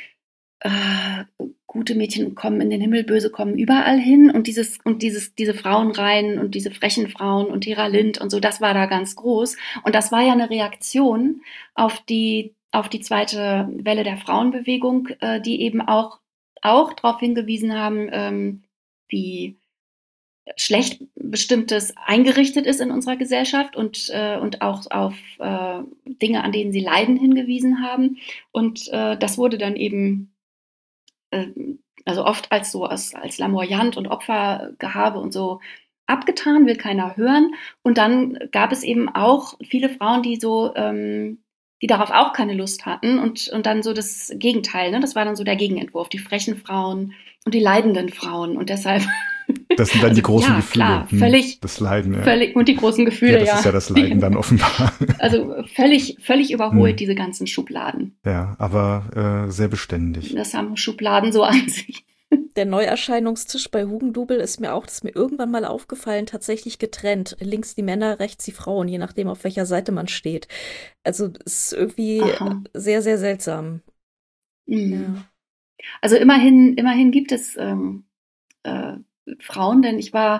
äh, gute Mädchen kommen in den Himmel, böse kommen überall hin und dieses und dieses diese Frauenreihen und diese frechen Frauen und Hera Lind und so, das war da ganz groß und das war ja eine Reaktion auf die auf die zweite Welle der Frauenbewegung, äh, die eben auch auch darauf hingewiesen haben, ähm, wie schlecht Bestimmtes eingerichtet ist in unserer Gesellschaft und, äh, und auch auf äh, Dinge, an denen sie leiden, hingewiesen haben. Und äh, das wurde dann eben äh, also oft als so als, als Lamoyant und Opfergehabe und so abgetan, will keiner hören. Und dann gab es eben auch viele Frauen, die so ähm, die darauf auch keine Lust hatten und, und dann so das Gegenteil, ne? Das war dann so der Gegenentwurf, die frechen Frauen und die leidenden Frauen und deshalb das sind dann also, die großen ja, Gefühle. Klar, hm, völlig, das Leiden, ja. Völlig, und die großen Gefühle, ja. Das ja. ist ja das Leiden die, dann offenbar. Also völlig, völlig überholt, hm. diese ganzen Schubladen. Ja, aber äh, sehr beständig. Das haben Schubladen so an sich. Der Neuerscheinungstisch bei Hugendubel ist mir auch, das ist mir irgendwann mal aufgefallen, tatsächlich getrennt. Links die Männer, rechts die Frauen, je nachdem, auf welcher Seite man steht. Also es ist irgendwie Aha. sehr, sehr seltsam. Mhm. Ja. Also immerhin, immerhin gibt es ähm, äh, Frauen, denn ich war,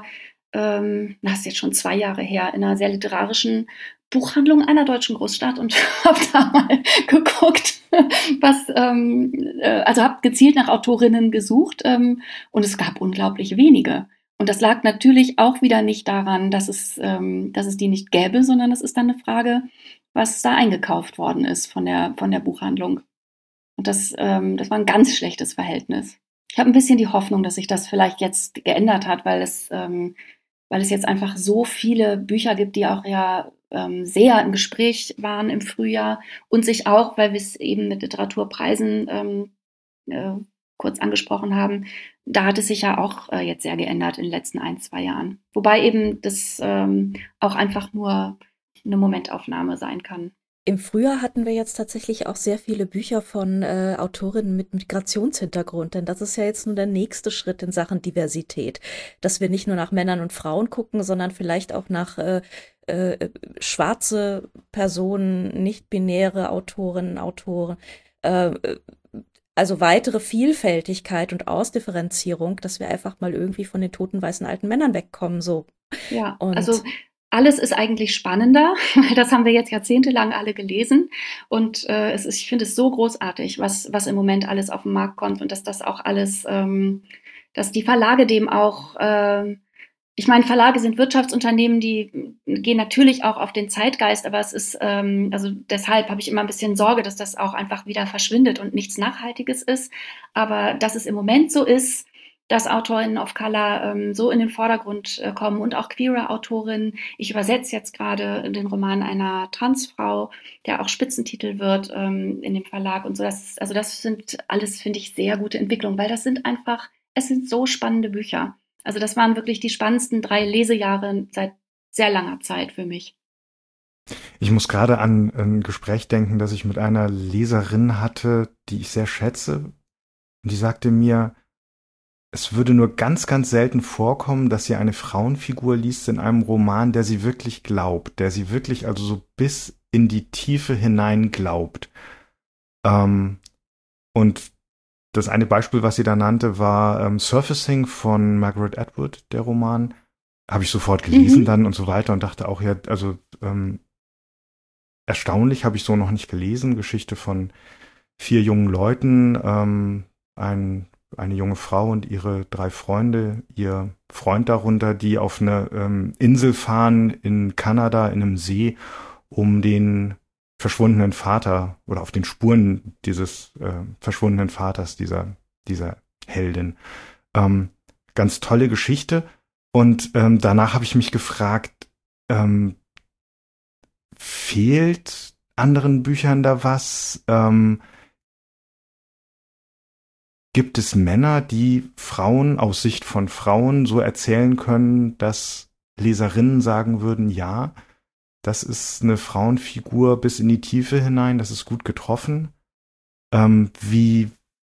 ähm, das ist jetzt schon zwei Jahre her, in einer sehr literarischen Buchhandlung einer deutschen Großstadt und habe da mal geguckt, was, ähm, äh, also habe gezielt nach Autorinnen gesucht ähm, und es gab unglaublich wenige. Und das lag natürlich auch wieder nicht daran, dass es, ähm, dass es die nicht gäbe, sondern es ist dann eine Frage, was da eingekauft worden ist von der, von der Buchhandlung. Und das, ähm, das war ein ganz schlechtes Verhältnis. Ich habe ein bisschen die Hoffnung, dass sich das vielleicht jetzt geändert hat, weil es, ähm, weil es jetzt einfach so viele Bücher gibt, die auch ja ähm, sehr im Gespräch waren im Frühjahr und sich auch, weil wir es eben mit Literaturpreisen ähm, äh, kurz angesprochen haben, da hat es sich ja auch äh, jetzt sehr geändert in den letzten ein, zwei Jahren. Wobei eben das ähm, auch einfach nur eine Momentaufnahme sein kann. Im Frühjahr hatten wir jetzt tatsächlich auch sehr viele Bücher von äh, Autorinnen mit Migrationshintergrund, denn das ist ja jetzt nur der nächste Schritt in Sachen Diversität, dass wir nicht nur nach Männern und Frauen gucken, sondern vielleicht auch nach äh, äh, schwarze Personen, nicht-binäre Autorinnen, Autoren, äh, also weitere Vielfältigkeit und Ausdifferenzierung, dass wir einfach mal irgendwie von den toten weißen alten Männern wegkommen, so. Ja, und also alles ist eigentlich spannender, weil das haben wir jetzt jahrzehntelang alle gelesen und äh, es ist, ich finde es so großartig, was, was im Moment alles auf den Markt kommt und dass das auch alles, ähm, dass die Verlage dem auch, äh, ich meine, Verlage sind Wirtschaftsunternehmen, die gehen natürlich auch auf den Zeitgeist, aber es ist, ähm, also deshalb habe ich immer ein bisschen Sorge, dass das auch einfach wieder verschwindet und nichts Nachhaltiges ist, aber dass es im Moment so ist, dass Autorinnen of Color ähm, so in den Vordergrund äh, kommen und auch queere Autorinnen. Ich übersetze jetzt gerade den Roman einer Transfrau, der auch Spitzentitel wird ähm, in dem Verlag und so. Das ist, also das sind alles, finde ich, sehr gute Entwicklungen, weil das sind einfach, es sind so spannende Bücher. Also das waren wirklich die spannendsten drei Lesejahre seit sehr langer Zeit für mich. Ich muss gerade an ein Gespräch denken, das ich mit einer Leserin hatte, die ich sehr schätze. Und die sagte mir, es würde nur ganz, ganz selten vorkommen, dass sie eine Frauenfigur liest in einem Roman, der sie wirklich glaubt, der sie wirklich also so bis in die Tiefe hinein glaubt. Ähm, und das eine Beispiel, was sie da nannte, war ähm, Surfacing von Margaret Atwood, der Roman. Habe ich sofort gelesen mhm. dann und so weiter und dachte auch, ja, also ähm, erstaunlich, habe ich so noch nicht gelesen. Geschichte von vier jungen Leuten, ähm, ein, eine junge Frau und ihre drei Freunde, ihr Freund darunter, die auf eine ähm, Insel fahren in Kanada, in einem See, um den verschwundenen Vater oder auf den Spuren dieses äh, verschwundenen Vaters dieser, dieser Heldin. Ähm, ganz tolle Geschichte. Und ähm, danach habe ich mich gefragt, ähm, fehlt anderen Büchern da was? Ähm, gibt es Männer, die Frauen aus Sicht von Frauen so erzählen können, dass Leserinnen sagen würden, ja, das ist eine Frauenfigur bis in die Tiefe hinein, das ist gut getroffen. Ähm, wie,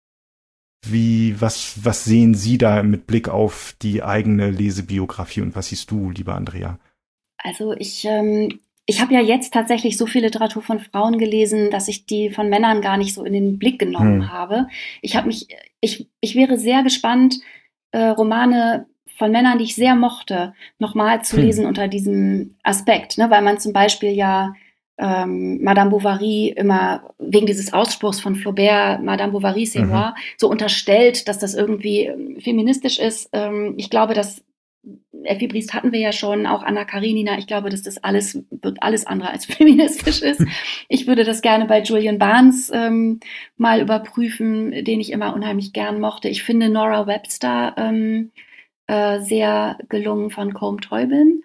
wie, was, was sehen Sie da mit Blick auf die eigene Lesebiografie und was siehst du, liebe Andrea? Also ich, ähm, ich habe ja jetzt tatsächlich so viel Literatur von Frauen gelesen, dass ich die von Männern gar nicht so in den Blick genommen hm. habe. Ich habe mich, ich, ich wäre sehr gespannt, äh, Romane von Männern, die ich sehr mochte, nochmal zu hm. lesen unter diesem Aspekt, ne? Weil man zum Beispiel ja ähm, Madame Bovary immer wegen dieses Ausspruchs von Flaubert, Madame Bovary, c'est moi, mhm. so unterstellt, dass das irgendwie ähm, feministisch ist. Ähm, ich glaube, dass Effi Briest hatten wir ja schon, auch Anna Karenina. Ich glaube, dass das alles wird alles andere als feministisch ist. Ich würde das gerne bei Julian Barnes ähm, mal überprüfen, den ich immer unheimlich gern mochte. Ich finde Nora Webster ähm, äh, sehr gelungen von Colm Toibin.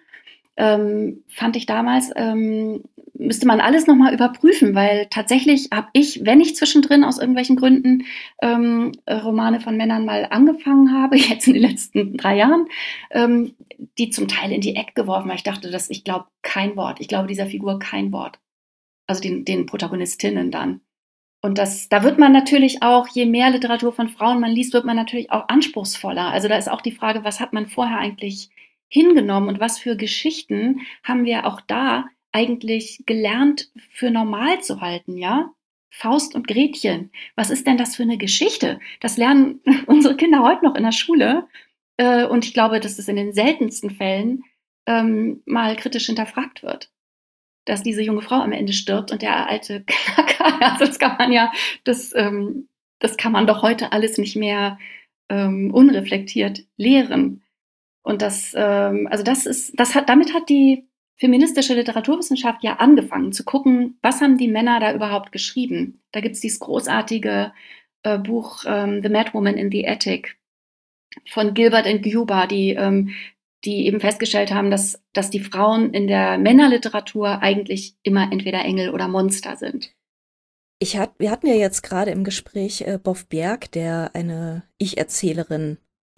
Ähm, fand ich damals, ähm, müsste man alles nochmal überprüfen, weil tatsächlich habe ich, wenn ich zwischendrin aus irgendwelchen Gründen ähm, Romane von Männern mal angefangen habe, jetzt in den letzten drei Jahren, ähm, die zum Teil in die Ecke geworfen, weil ich dachte, dass ich glaube kein Wort, ich glaube dieser Figur kein Wort, also den, den Protagonistinnen dann. Und das, da wird man natürlich auch, je mehr Literatur von Frauen man liest, wird man natürlich auch anspruchsvoller. Also da ist auch die Frage, was hat man vorher eigentlich hingenommen und was für Geschichten haben wir auch da eigentlich gelernt für normal zu halten, ja? Faust und Gretchen, was ist denn das für eine Geschichte? Das lernen unsere Kinder heute noch in der Schule äh, und ich glaube, dass es in den seltensten Fällen ähm, mal kritisch hinterfragt wird, dass diese junge Frau am Ende stirbt und der alte Knacker, also das kann man ja, das, ähm, das kann man doch heute alles nicht mehr ähm, unreflektiert lehren. Und das, ähm, also das ist, das hat, damit hat die feministische Literaturwissenschaft ja angefangen zu gucken, was haben die Männer da überhaupt geschrieben. Da gibt es dieses großartige äh, Buch ähm, The Madwoman in the Attic von Gilbert and Guba, die, ähm, die eben festgestellt haben, dass, dass die Frauen in der Männerliteratur eigentlich immer entweder Engel oder Monster sind. Ich hat, wir hatten ja jetzt gerade im Gespräch äh, Boff Bjerg, der eine Ich-Erzählerin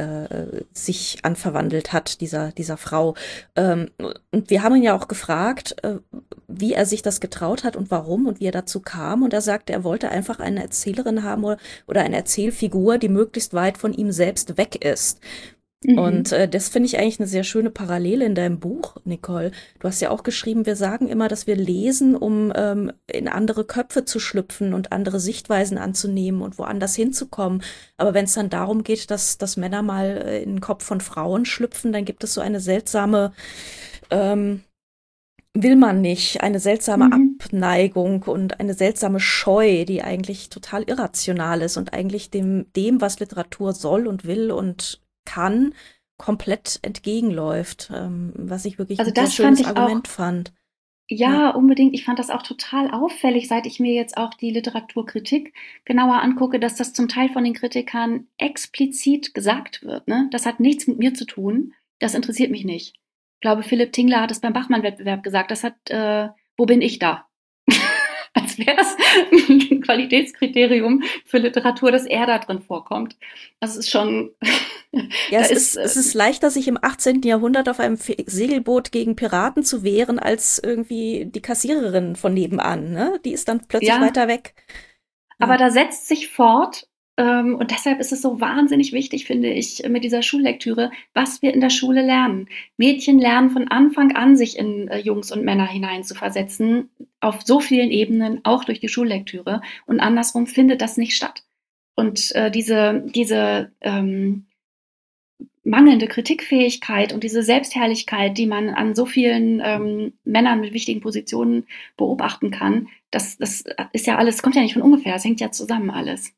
sich anverwandelt hat, dieser, dieser Frau. Und wir haben ihn ja auch gefragt, wie er sich das getraut hat und warum und wie er dazu kam. Und er sagte, er wollte einfach eine Erzählerin haben oder eine Erzählfigur, die möglichst weit von ihm selbst weg ist. Mhm. Und äh, das finde ich eigentlich eine sehr schöne Parallele in deinem Buch, Nicole. Du hast ja auch geschrieben, wir sagen immer, dass wir lesen, um ähm, in andere Köpfe zu schlüpfen und andere Sichtweisen anzunehmen und woanders hinzukommen. Aber wenn es dann darum geht, dass, dass Männer mal äh, in den Kopf von Frauen schlüpfen, dann gibt es so eine seltsame, ähm, will man nicht, eine seltsame mhm. Abneigung und eine seltsame Scheu, die eigentlich total irrational ist und eigentlich dem, dem, was Literatur soll und will und kann, komplett entgegenläuft, ähm, was ich wirklich also ein sehr schönes Argument auch, fand. Ja, unbedingt. Ich fand das auch total auffällig, seit ich mir jetzt auch die Literaturkritik genauer angucke, dass das zum Teil von den Kritikern explizit gesagt wird. Ne? Das hat nichts mit mir zu tun. Das interessiert mich nicht. Ich glaube, Philipp Tingler hat es beim Bachmann-Wettbewerb gesagt. Das hat, äh, wo bin ich da? Als wäre es ein Qualitätskriterium für Literatur, dass er da drin vorkommt. Das ist schon. Ja, da es ist, ist, es äh, ist leichter, sich im achtzehnten. Jahrhundert auf einem Fe- Segelboot gegen Piraten zu wehren, als irgendwie die Kassiererin von nebenan, ne? Die ist dann plötzlich ja, weiter weg. aber Ja. da setzt sich fort, ähm, und deshalb ist es so wahnsinnig wichtig, finde ich, mit dieser Schullektüre, was wir in der Schule lernen. Mädchen lernen von Anfang an, sich in äh, Jungs und Männer hineinzuversetzen, auf so vielen Ebenen, auch durch die Schullektüre. Und andersrum findet das nicht statt. Und äh, diese, diese ähm, mangelnde Kritikfähigkeit und diese Selbstherrlichkeit, die man an so vielen ähm, Männern mit wichtigen Positionen beobachten kann, das, das ist ja alles, kommt ja nicht von ungefähr, es hängt ja zusammen alles.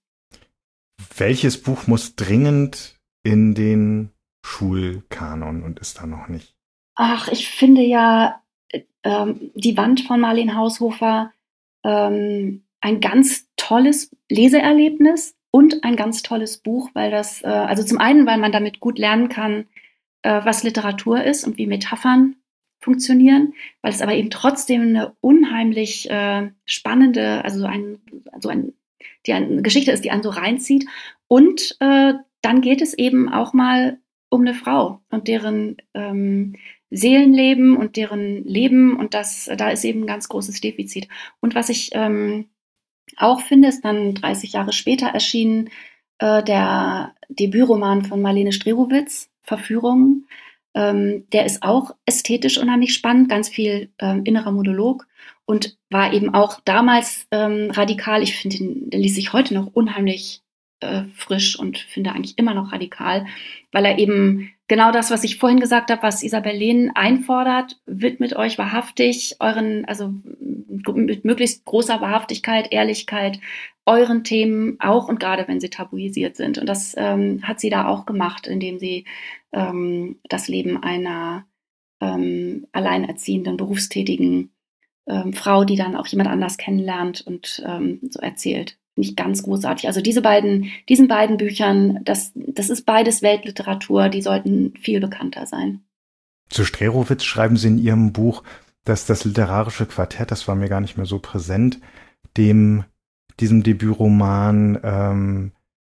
Welches Buch muss dringend in den Schulkanon und ist da noch nicht? Ach, ich finde ja ähm, Die Wand von Marleen Haushofer ähm, ein ganz tolles Leseerlebnis und ein ganz tolles Buch, weil das, äh, also zum einen, weil man damit gut lernen kann, äh, was Literatur ist und wie Metaphern funktionieren, weil es aber eben trotzdem eine unheimlich äh, spannende, also ein, so ein, die eine Geschichte ist, die einen so reinzieht. Und äh, dann geht es eben auch mal um eine Frau und deren ähm, Seelenleben und deren Leben, und das, da ist eben ein ganz großes Defizit. Und was ich ähm, auch finde, ist dann dreißig Jahre später erschienen äh, der Debütroman von Marlene Strerowitz, Verführung. Ähm, der ist auch ästhetisch unheimlich spannend, ganz viel ähm, innerer Monolog und war eben auch damals ähm, radikal. Ich finde, der liest sich heute noch unheimlich äh, frisch und finde eigentlich immer noch radikal, weil er eben genau das, was ich vorhin gesagt habe, was Isabel Lehn einfordert, widmet euch wahrhaftig euren, also mit möglichst großer Wahrhaftigkeit, Ehrlichkeit, euren Themen auch und gerade wenn sie tabuisiert sind. Und das ähm, hat sie da auch gemacht, indem sie ähm, das Leben einer ähm, alleinerziehenden, berufstätigen ähm, Frau, die dann auch jemand anders kennenlernt und ähm, so erzählt. Nicht ganz großartig. Also diese beiden, diesen beiden Büchern, das, das ist beides Weltliteratur, die sollten viel bekannter sein. Zu Strerowitz schreiben Sie in Ihrem Buch, dass das literarische Quartett, das war mir gar nicht mehr so präsent, dem diesem Debütroman ähm,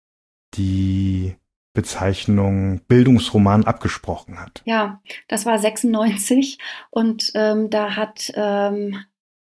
die Bezeichnung Bildungsroman abgesprochen hat. Ja, das war sechsundneunzig und ähm, da hat, ähm,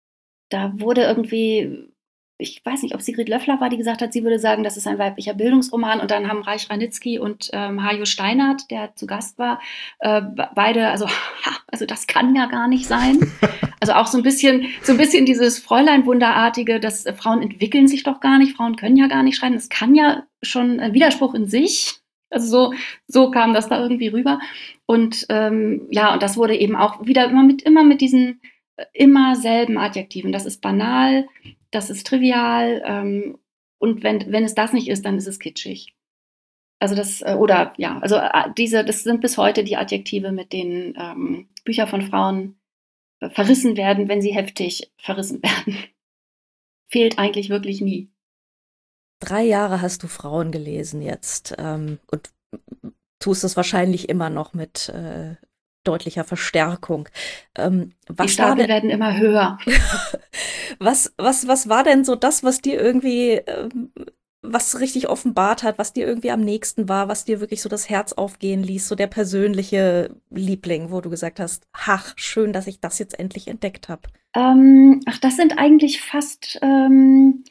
da wurde irgendwie, ich weiß nicht, ob Sigrid Löffler war, die gesagt hat, sie würde sagen, das ist ein weiblicher Bildungsroman. Und dann haben Reich Ranitzky und ähm, Hajo Steinert, der zu Gast war, äh, beide, also, ha, also das kann ja gar nicht sein. Also auch so ein bisschen, so ein bisschen dieses Fräulein-Wunderartige, dass äh, Frauen entwickeln sich doch gar nicht, Frauen können ja gar nicht schreiben. Das kann ja schon ein Widerspruch in sich. Also so, so kam das da irgendwie rüber. Und ähm, ja, und das wurde eben auch wieder immer mit, immer mit diesen äh, immer selben Adjektiven. Das ist banal, das ist trivial, ähm, und wenn, wenn es das nicht ist, dann ist es kitschig. Also das, äh, oder ja, also äh, diese, das sind bis heute die Adjektive, mit denen ähm, Bücher von Frauen äh, verrissen werden, wenn sie heftig verrissen werden. Fehlt eigentlich wirklich nie. Drei Jahre hast du Frauen gelesen jetzt ähm, und tust es wahrscheinlich immer noch mit äh, deutlicher Verstärkung. Ähm, Die was war Stapel denn, werden immer höher. was, was, was war denn so das, was dir irgendwie, ähm, was richtig offenbart hat, was dir irgendwie am nächsten war, was dir wirklich so das Herz aufgehen ließ, so der persönliche Liebling, wo du gesagt hast, ach, schön, dass ich das jetzt endlich entdeckt habe. Ähm, ach, das sind eigentlich fast ähm,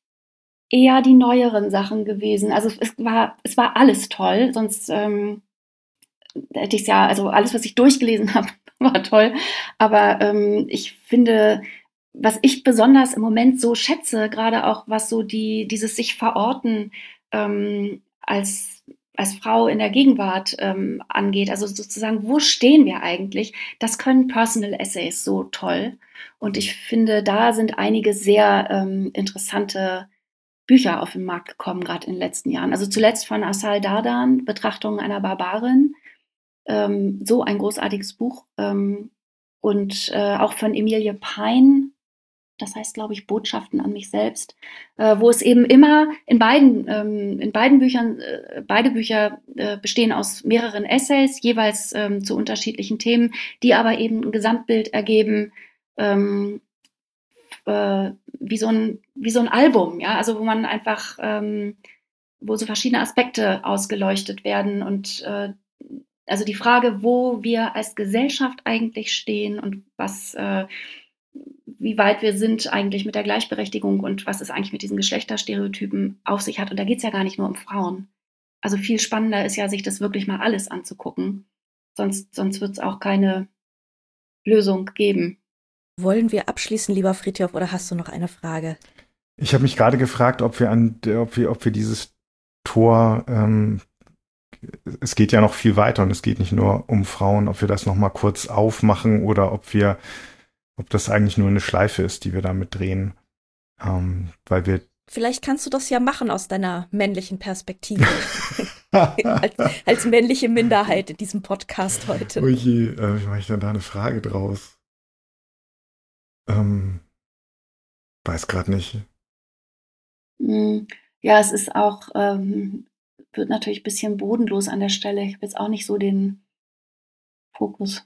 eher die neueren Sachen gewesen. Also es war, es war alles toll, sonst ähm, hätte ich es ja, also alles, was ich durchgelesen habe, war toll. Aber ähm, ich finde, was ich besonders im Moment so schätze, gerade auch was so die, dieses sich verorten ähm, als, als Frau in der Gegenwart ähm, angeht, also sozusagen, wo stehen wir eigentlich? Das können Personal Essays so toll. Und ich finde, da sind einige sehr ähm, interessante Bücher auf den Markt gekommen, gerade in den letzten Jahren. Also zuletzt von Asal Dardan, Betrachtungen einer Barbarin. Ähm, so ein großartiges Buch. Ähm, und äh, auch von Emilie Pein, das heißt, glaube ich, Botschaften an mich selbst, äh, wo es eben immer in beiden, ähm, in beiden Büchern, äh, beide Bücher äh, bestehen aus mehreren Essays, jeweils ähm, zu unterschiedlichen Themen, die aber eben ein Gesamtbild ergeben, ähm, äh, wie so ein, wie so ein Album, ja, also wo man einfach, ähm, wo so verschiedene Aspekte ausgeleuchtet werden und äh, also die Frage, wo wir als Gesellschaft eigentlich stehen und was, äh, wie weit wir sind eigentlich mit der Gleichberechtigung und was es eigentlich mit diesen Geschlechterstereotypen auf sich hat. Und da geht es ja gar nicht nur um Frauen. Also viel spannender ist ja, sich das wirklich mal alles anzugucken. Sonst, sonst wird es auch keine Lösung geben. Wollen wir abschließen, lieber Frithjof, oder hast du noch eine Frage? Ich habe mich gerade gefragt, ob wir an, ob wir, ob wir dieses Tor, ähm, es geht ja noch viel weiter und es geht nicht nur um Frauen, ob wir das noch mal kurz aufmachen oder ob wir, ob das eigentlich nur eine Schleife ist, die wir damit drehen, ähm, weil wir. Vielleicht kannst du das ja machen aus deiner männlichen Perspektive, als, als männliche Minderheit in diesem Podcast heute. Ui, äh, wie mache ich denn da eine Frage draus? Ähm, weiß gerade nicht. Ja, es ist auch, ähm, wird natürlich ein bisschen bodenlos an der Stelle. Ich habe jetzt auch nicht so den Fokus.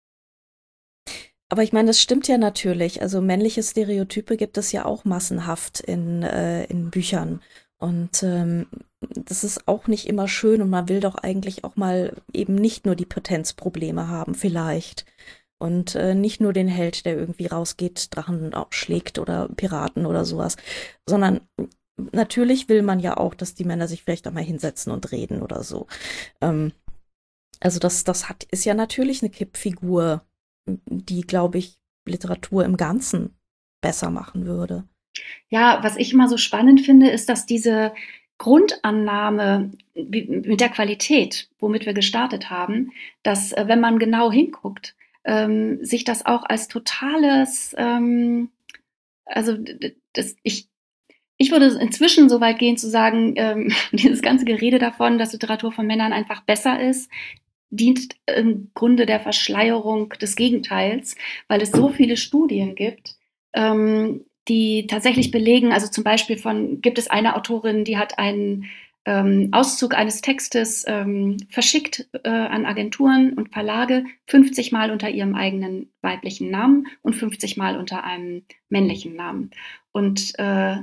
Aber ich meine, das stimmt ja natürlich. Also männliche Stereotype gibt es ja auch massenhaft in, äh, in Büchern. Und ähm, das ist auch nicht immer schön und man will doch eigentlich auch mal eben nicht nur die Potenzprobleme haben, vielleicht. Und äh, nicht nur den Held, der irgendwie rausgeht, Drachen schlägt oder Piraten oder sowas, sondern natürlich will man ja auch, dass die Männer sich vielleicht auch mal hinsetzen und reden oder so. Ähm, also das, das hat, ist ja natürlich eine Kippfigur, die, glaube ich, Literatur im Ganzen besser machen würde. Ja, was ich immer so spannend finde, ist, dass diese Grundannahme mit der Qualität, womit wir gestartet haben, dass, wenn man genau hinguckt, ähm, sich das auch als totales, ähm, also das, ich, ich würde inzwischen so weit gehen zu sagen, ähm, dieses ganze Gerede davon, dass Literatur von Männern einfach besser ist, dient im Grunde der Verschleierung des Gegenteils, weil es so viele Studien gibt, ähm, die tatsächlich belegen, also zum Beispiel von, gibt es eine Autorin, die hat einen ähm, Auszug eines Textes ähm, verschickt äh, an Agenturen und Verlage, fünfzig Mal unter ihrem eigenen weiblichen Namen und fünfzig Mal unter einem männlichen Namen. Und äh,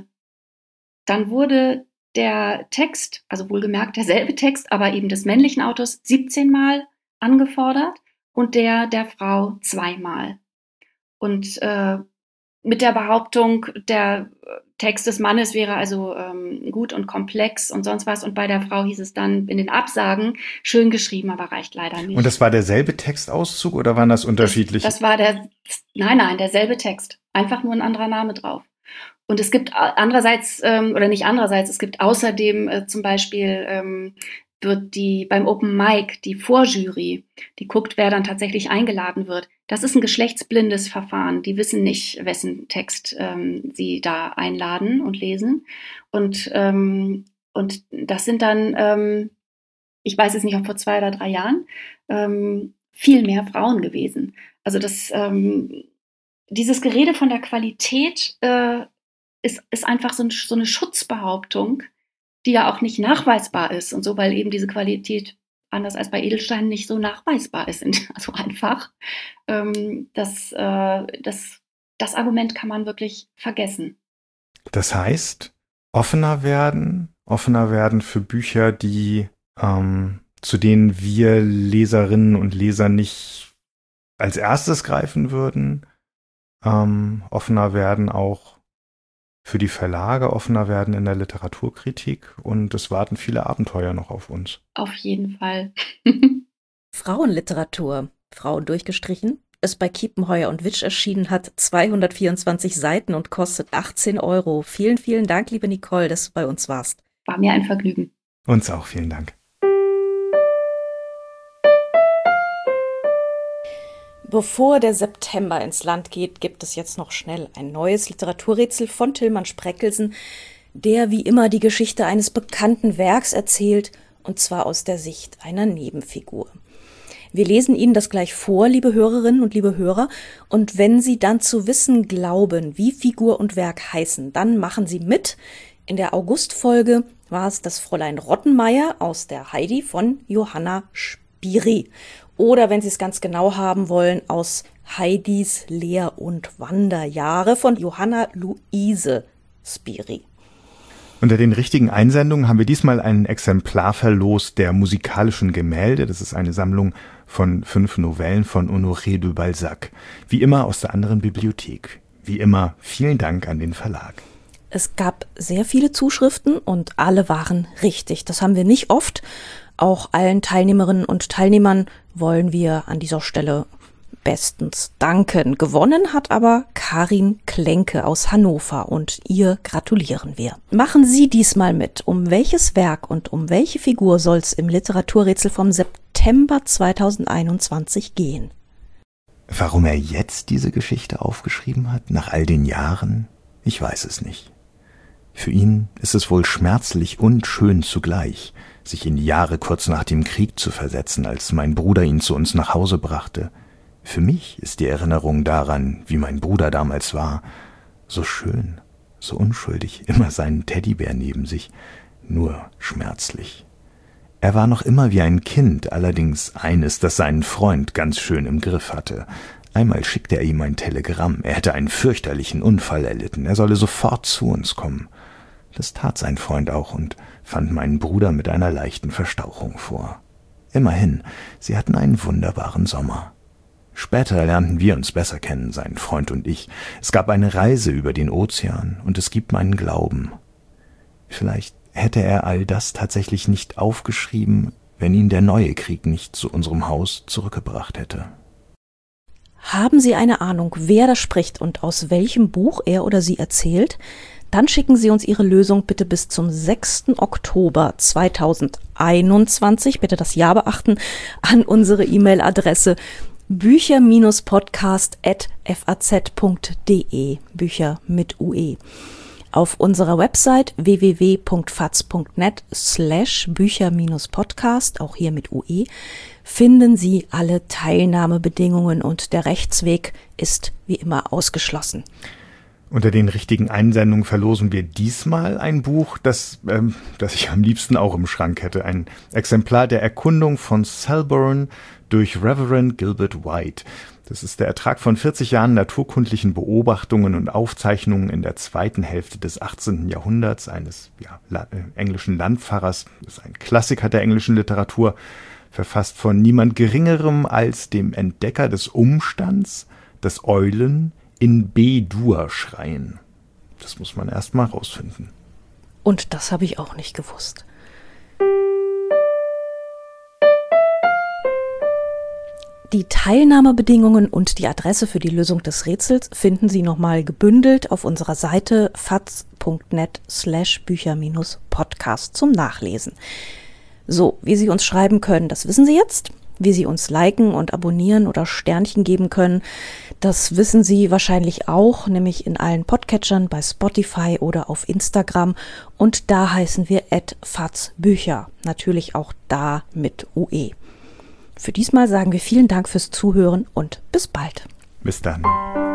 dann wurde der Text, also wohlgemerkt derselbe Text, aber eben des männlichen Autors siebzehn Mal angefordert und der der Frau zweimal. Und äh, mit der Behauptung, der Text des Mannes wäre also ähm, gut und komplex und sonst was. Und bei der Frau hieß es dann in den Absagen, schön geschrieben, aber reicht leider nicht. Und das war derselbe Textauszug oder waren das unterschiedliche? Das, das war der, nein, nein, derselbe Text. Einfach nur ein anderer Name drauf. Und es gibt andererseits, ähm, oder nicht andererseits, es gibt außerdem äh, zum Beispiel, ähm, wird die beim Open Mic, die Vorjury, die guckt, wer dann tatsächlich eingeladen wird. Das ist ein geschlechtsblindes Verfahren. Die wissen nicht, wessen Text ähm, sie da einladen und lesen. Und, ähm, und das sind dann, ähm, ich weiß jetzt nicht, ob vor zwei oder drei Jahren, ähm, viel mehr Frauen gewesen. Also das, ähm, dieses Gerede von der Qualität äh, ist, ist einfach so, ein, so eine Schutzbehauptung, die ja auch nicht nachweisbar ist. Und so, weil eben diese Qualität, anders als bei Edelsteinen, nicht so nachweisbar ist. Also einfach, ähm, das, äh, das, das Argument kann man wirklich vergessen. Das heißt, offener werden, offener werden für Bücher, die ähm, zu denen wir Leserinnen und Leser nicht als erstes greifen würden, ähm, offener werden auch für die Verlage, offener werden in der Literaturkritik und es warten viele Abenteuer noch auf uns. Auf jeden Fall. Frauenliteratur, Frauen durchgestrichen, ist bei Kiepenheuer und Witsch erschienen, hat zweihundertvierundzwanzig Seiten und kostet achtzehn Euro. Vielen, vielen Dank, liebe Nicole, dass du bei uns warst. War mir ein Vergnügen. Uns auch, vielen Dank. Bevor der September ins Land geht, gibt es jetzt noch schnell ein neues Literaturrätsel von Tilman Spreckelsen, der wie immer die Geschichte eines bekannten Werks erzählt, und zwar aus der Sicht einer Nebenfigur. Wir lesen Ihnen das gleich vor, liebe Hörerinnen und liebe Hörer. Und wenn Sie dann zu wissen glauben, wie Figur und Werk heißen, dann machen Sie mit. In der Augustfolge war es das Fräulein Rottenmeier aus der Heidi von Johanna Spiri. Oder wenn Sie es ganz genau haben wollen, aus Heidis Lehr- und Wanderjahre von Johanna Luise Spiri. Unter den richtigen Einsendungen haben wir diesmal ein Exemplar verlost der musikalischen Gemälde. Das ist eine Sammlung von fünf Novellen von Honoré de Balzac. Wie immer aus der anderen Bibliothek. Wie immer vielen Dank an den Verlag. Es gab sehr viele Zuschriften und alle waren richtig. Das haben wir nicht oft. Auch allen Teilnehmerinnen und Teilnehmern wollen wir an dieser Stelle bestens danken. Gewonnen hat aber Karin Klenke aus Hannover und ihr gratulieren wir. Machen Sie diesmal mit. Um welches Werk und um welche Figur soll es im Literaturrätsel vom September zweitausendeinundzwanzig gehen? Warum er jetzt diese Geschichte aufgeschrieben hat, nach all den Jahren, ich weiß es nicht. Für ihn ist es wohl schmerzlich und schön zugleich, sich in die Jahre kurz nach dem Krieg zu versetzen, als mein Bruder ihn zu uns nach Hause brachte. Für mich ist die Erinnerung daran, wie mein Bruder damals war, so schön, so unschuldig, immer seinen Teddybär neben sich, nur schmerzlich. Er war noch immer wie ein Kind, allerdings eines, das seinen Freund ganz schön im Griff hatte. Einmal schickte er ihm ein Telegramm, er hätte einen fürchterlichen Unfall erlitten, er solle sofort zu uns kommen. Das tat sein Freund auch und fand meinen Bruder mit einer leichten Verstauchung vor. Immerhin, sie hatten einen wunderbaren Sommer. Später lernten wir uns besser kennen, sein Freund und ich. Es gab eine Reise über den Ozean und es gibt meinen Glauben. Vielleicht hätte er all das tatsächlich nicht aufgeschrieben, wenn ihn der neue Krieg nicht zu unserem Haus zurückgebracht hätte. Haben Sie eine Ahnung, wer da spricht und aus welchem Buch er oder sie erzählt? Dann schicken Sie uns Ihre Lösung bitte bis zum sechsten Oktober zweitausendeinundzwanzig, bitte das Jahr beachten, an unsere E-Mail-Adresse bücher podcast at f a z punkt d e, Bücher mit U E. Auf unserer Website w w w punkt faz punkt net slash bücher podcast, auch hier mit U E, finden Sie alle Teilnahmebedingungen und der Rechtsweg ist wie immer ausgeschlossen. Unter den richtigen Einsendungen verlosen wir diesmal ein Buch, das, ähm, das ich am liebsten auch im Schrank hätte. Ein Exemplar der Erkundung von Selborne durch Reverend Gilbert White. Das ist der Ertrag von vierzig Jahren naturkundlichen Beobachtungen und Aufzeichnungen in der zweiten Hälfte des achtzehnten Jahrhunderts eines ja, la- äh, englischen Landpfarrers. Das ist ein Klassiker der englischen Literatur, verfasst von niemand Geringerem als dem Entdecker des Umstands, dass Eulen in B-Dur schreien. Das muss man erst mal rausfinden. Und das habe ich auch nicht gewusst. Die Teilnahmebedingungen und die Adresse für die Lösung des Rätsels finden Sie nochmal gebündelt auf unserer Seite faz punkt net slash bücher podcast zum Nachlesen. So, wie Sie uns schreiben können, das wissen Sie jetzt. Wie Sie uns liken und abonnieren oder Sternchen geben können, das wissen Sie wahrscheinlich auch, nämlich in allen Podcatchern, bei Spotify oder auf Instagram. Und da heißen wir at fazbücher, natürlich auch da mit U E. Für diesmal sagen wir vielen Dank fürs Zuhören und bis bald. Bis dann.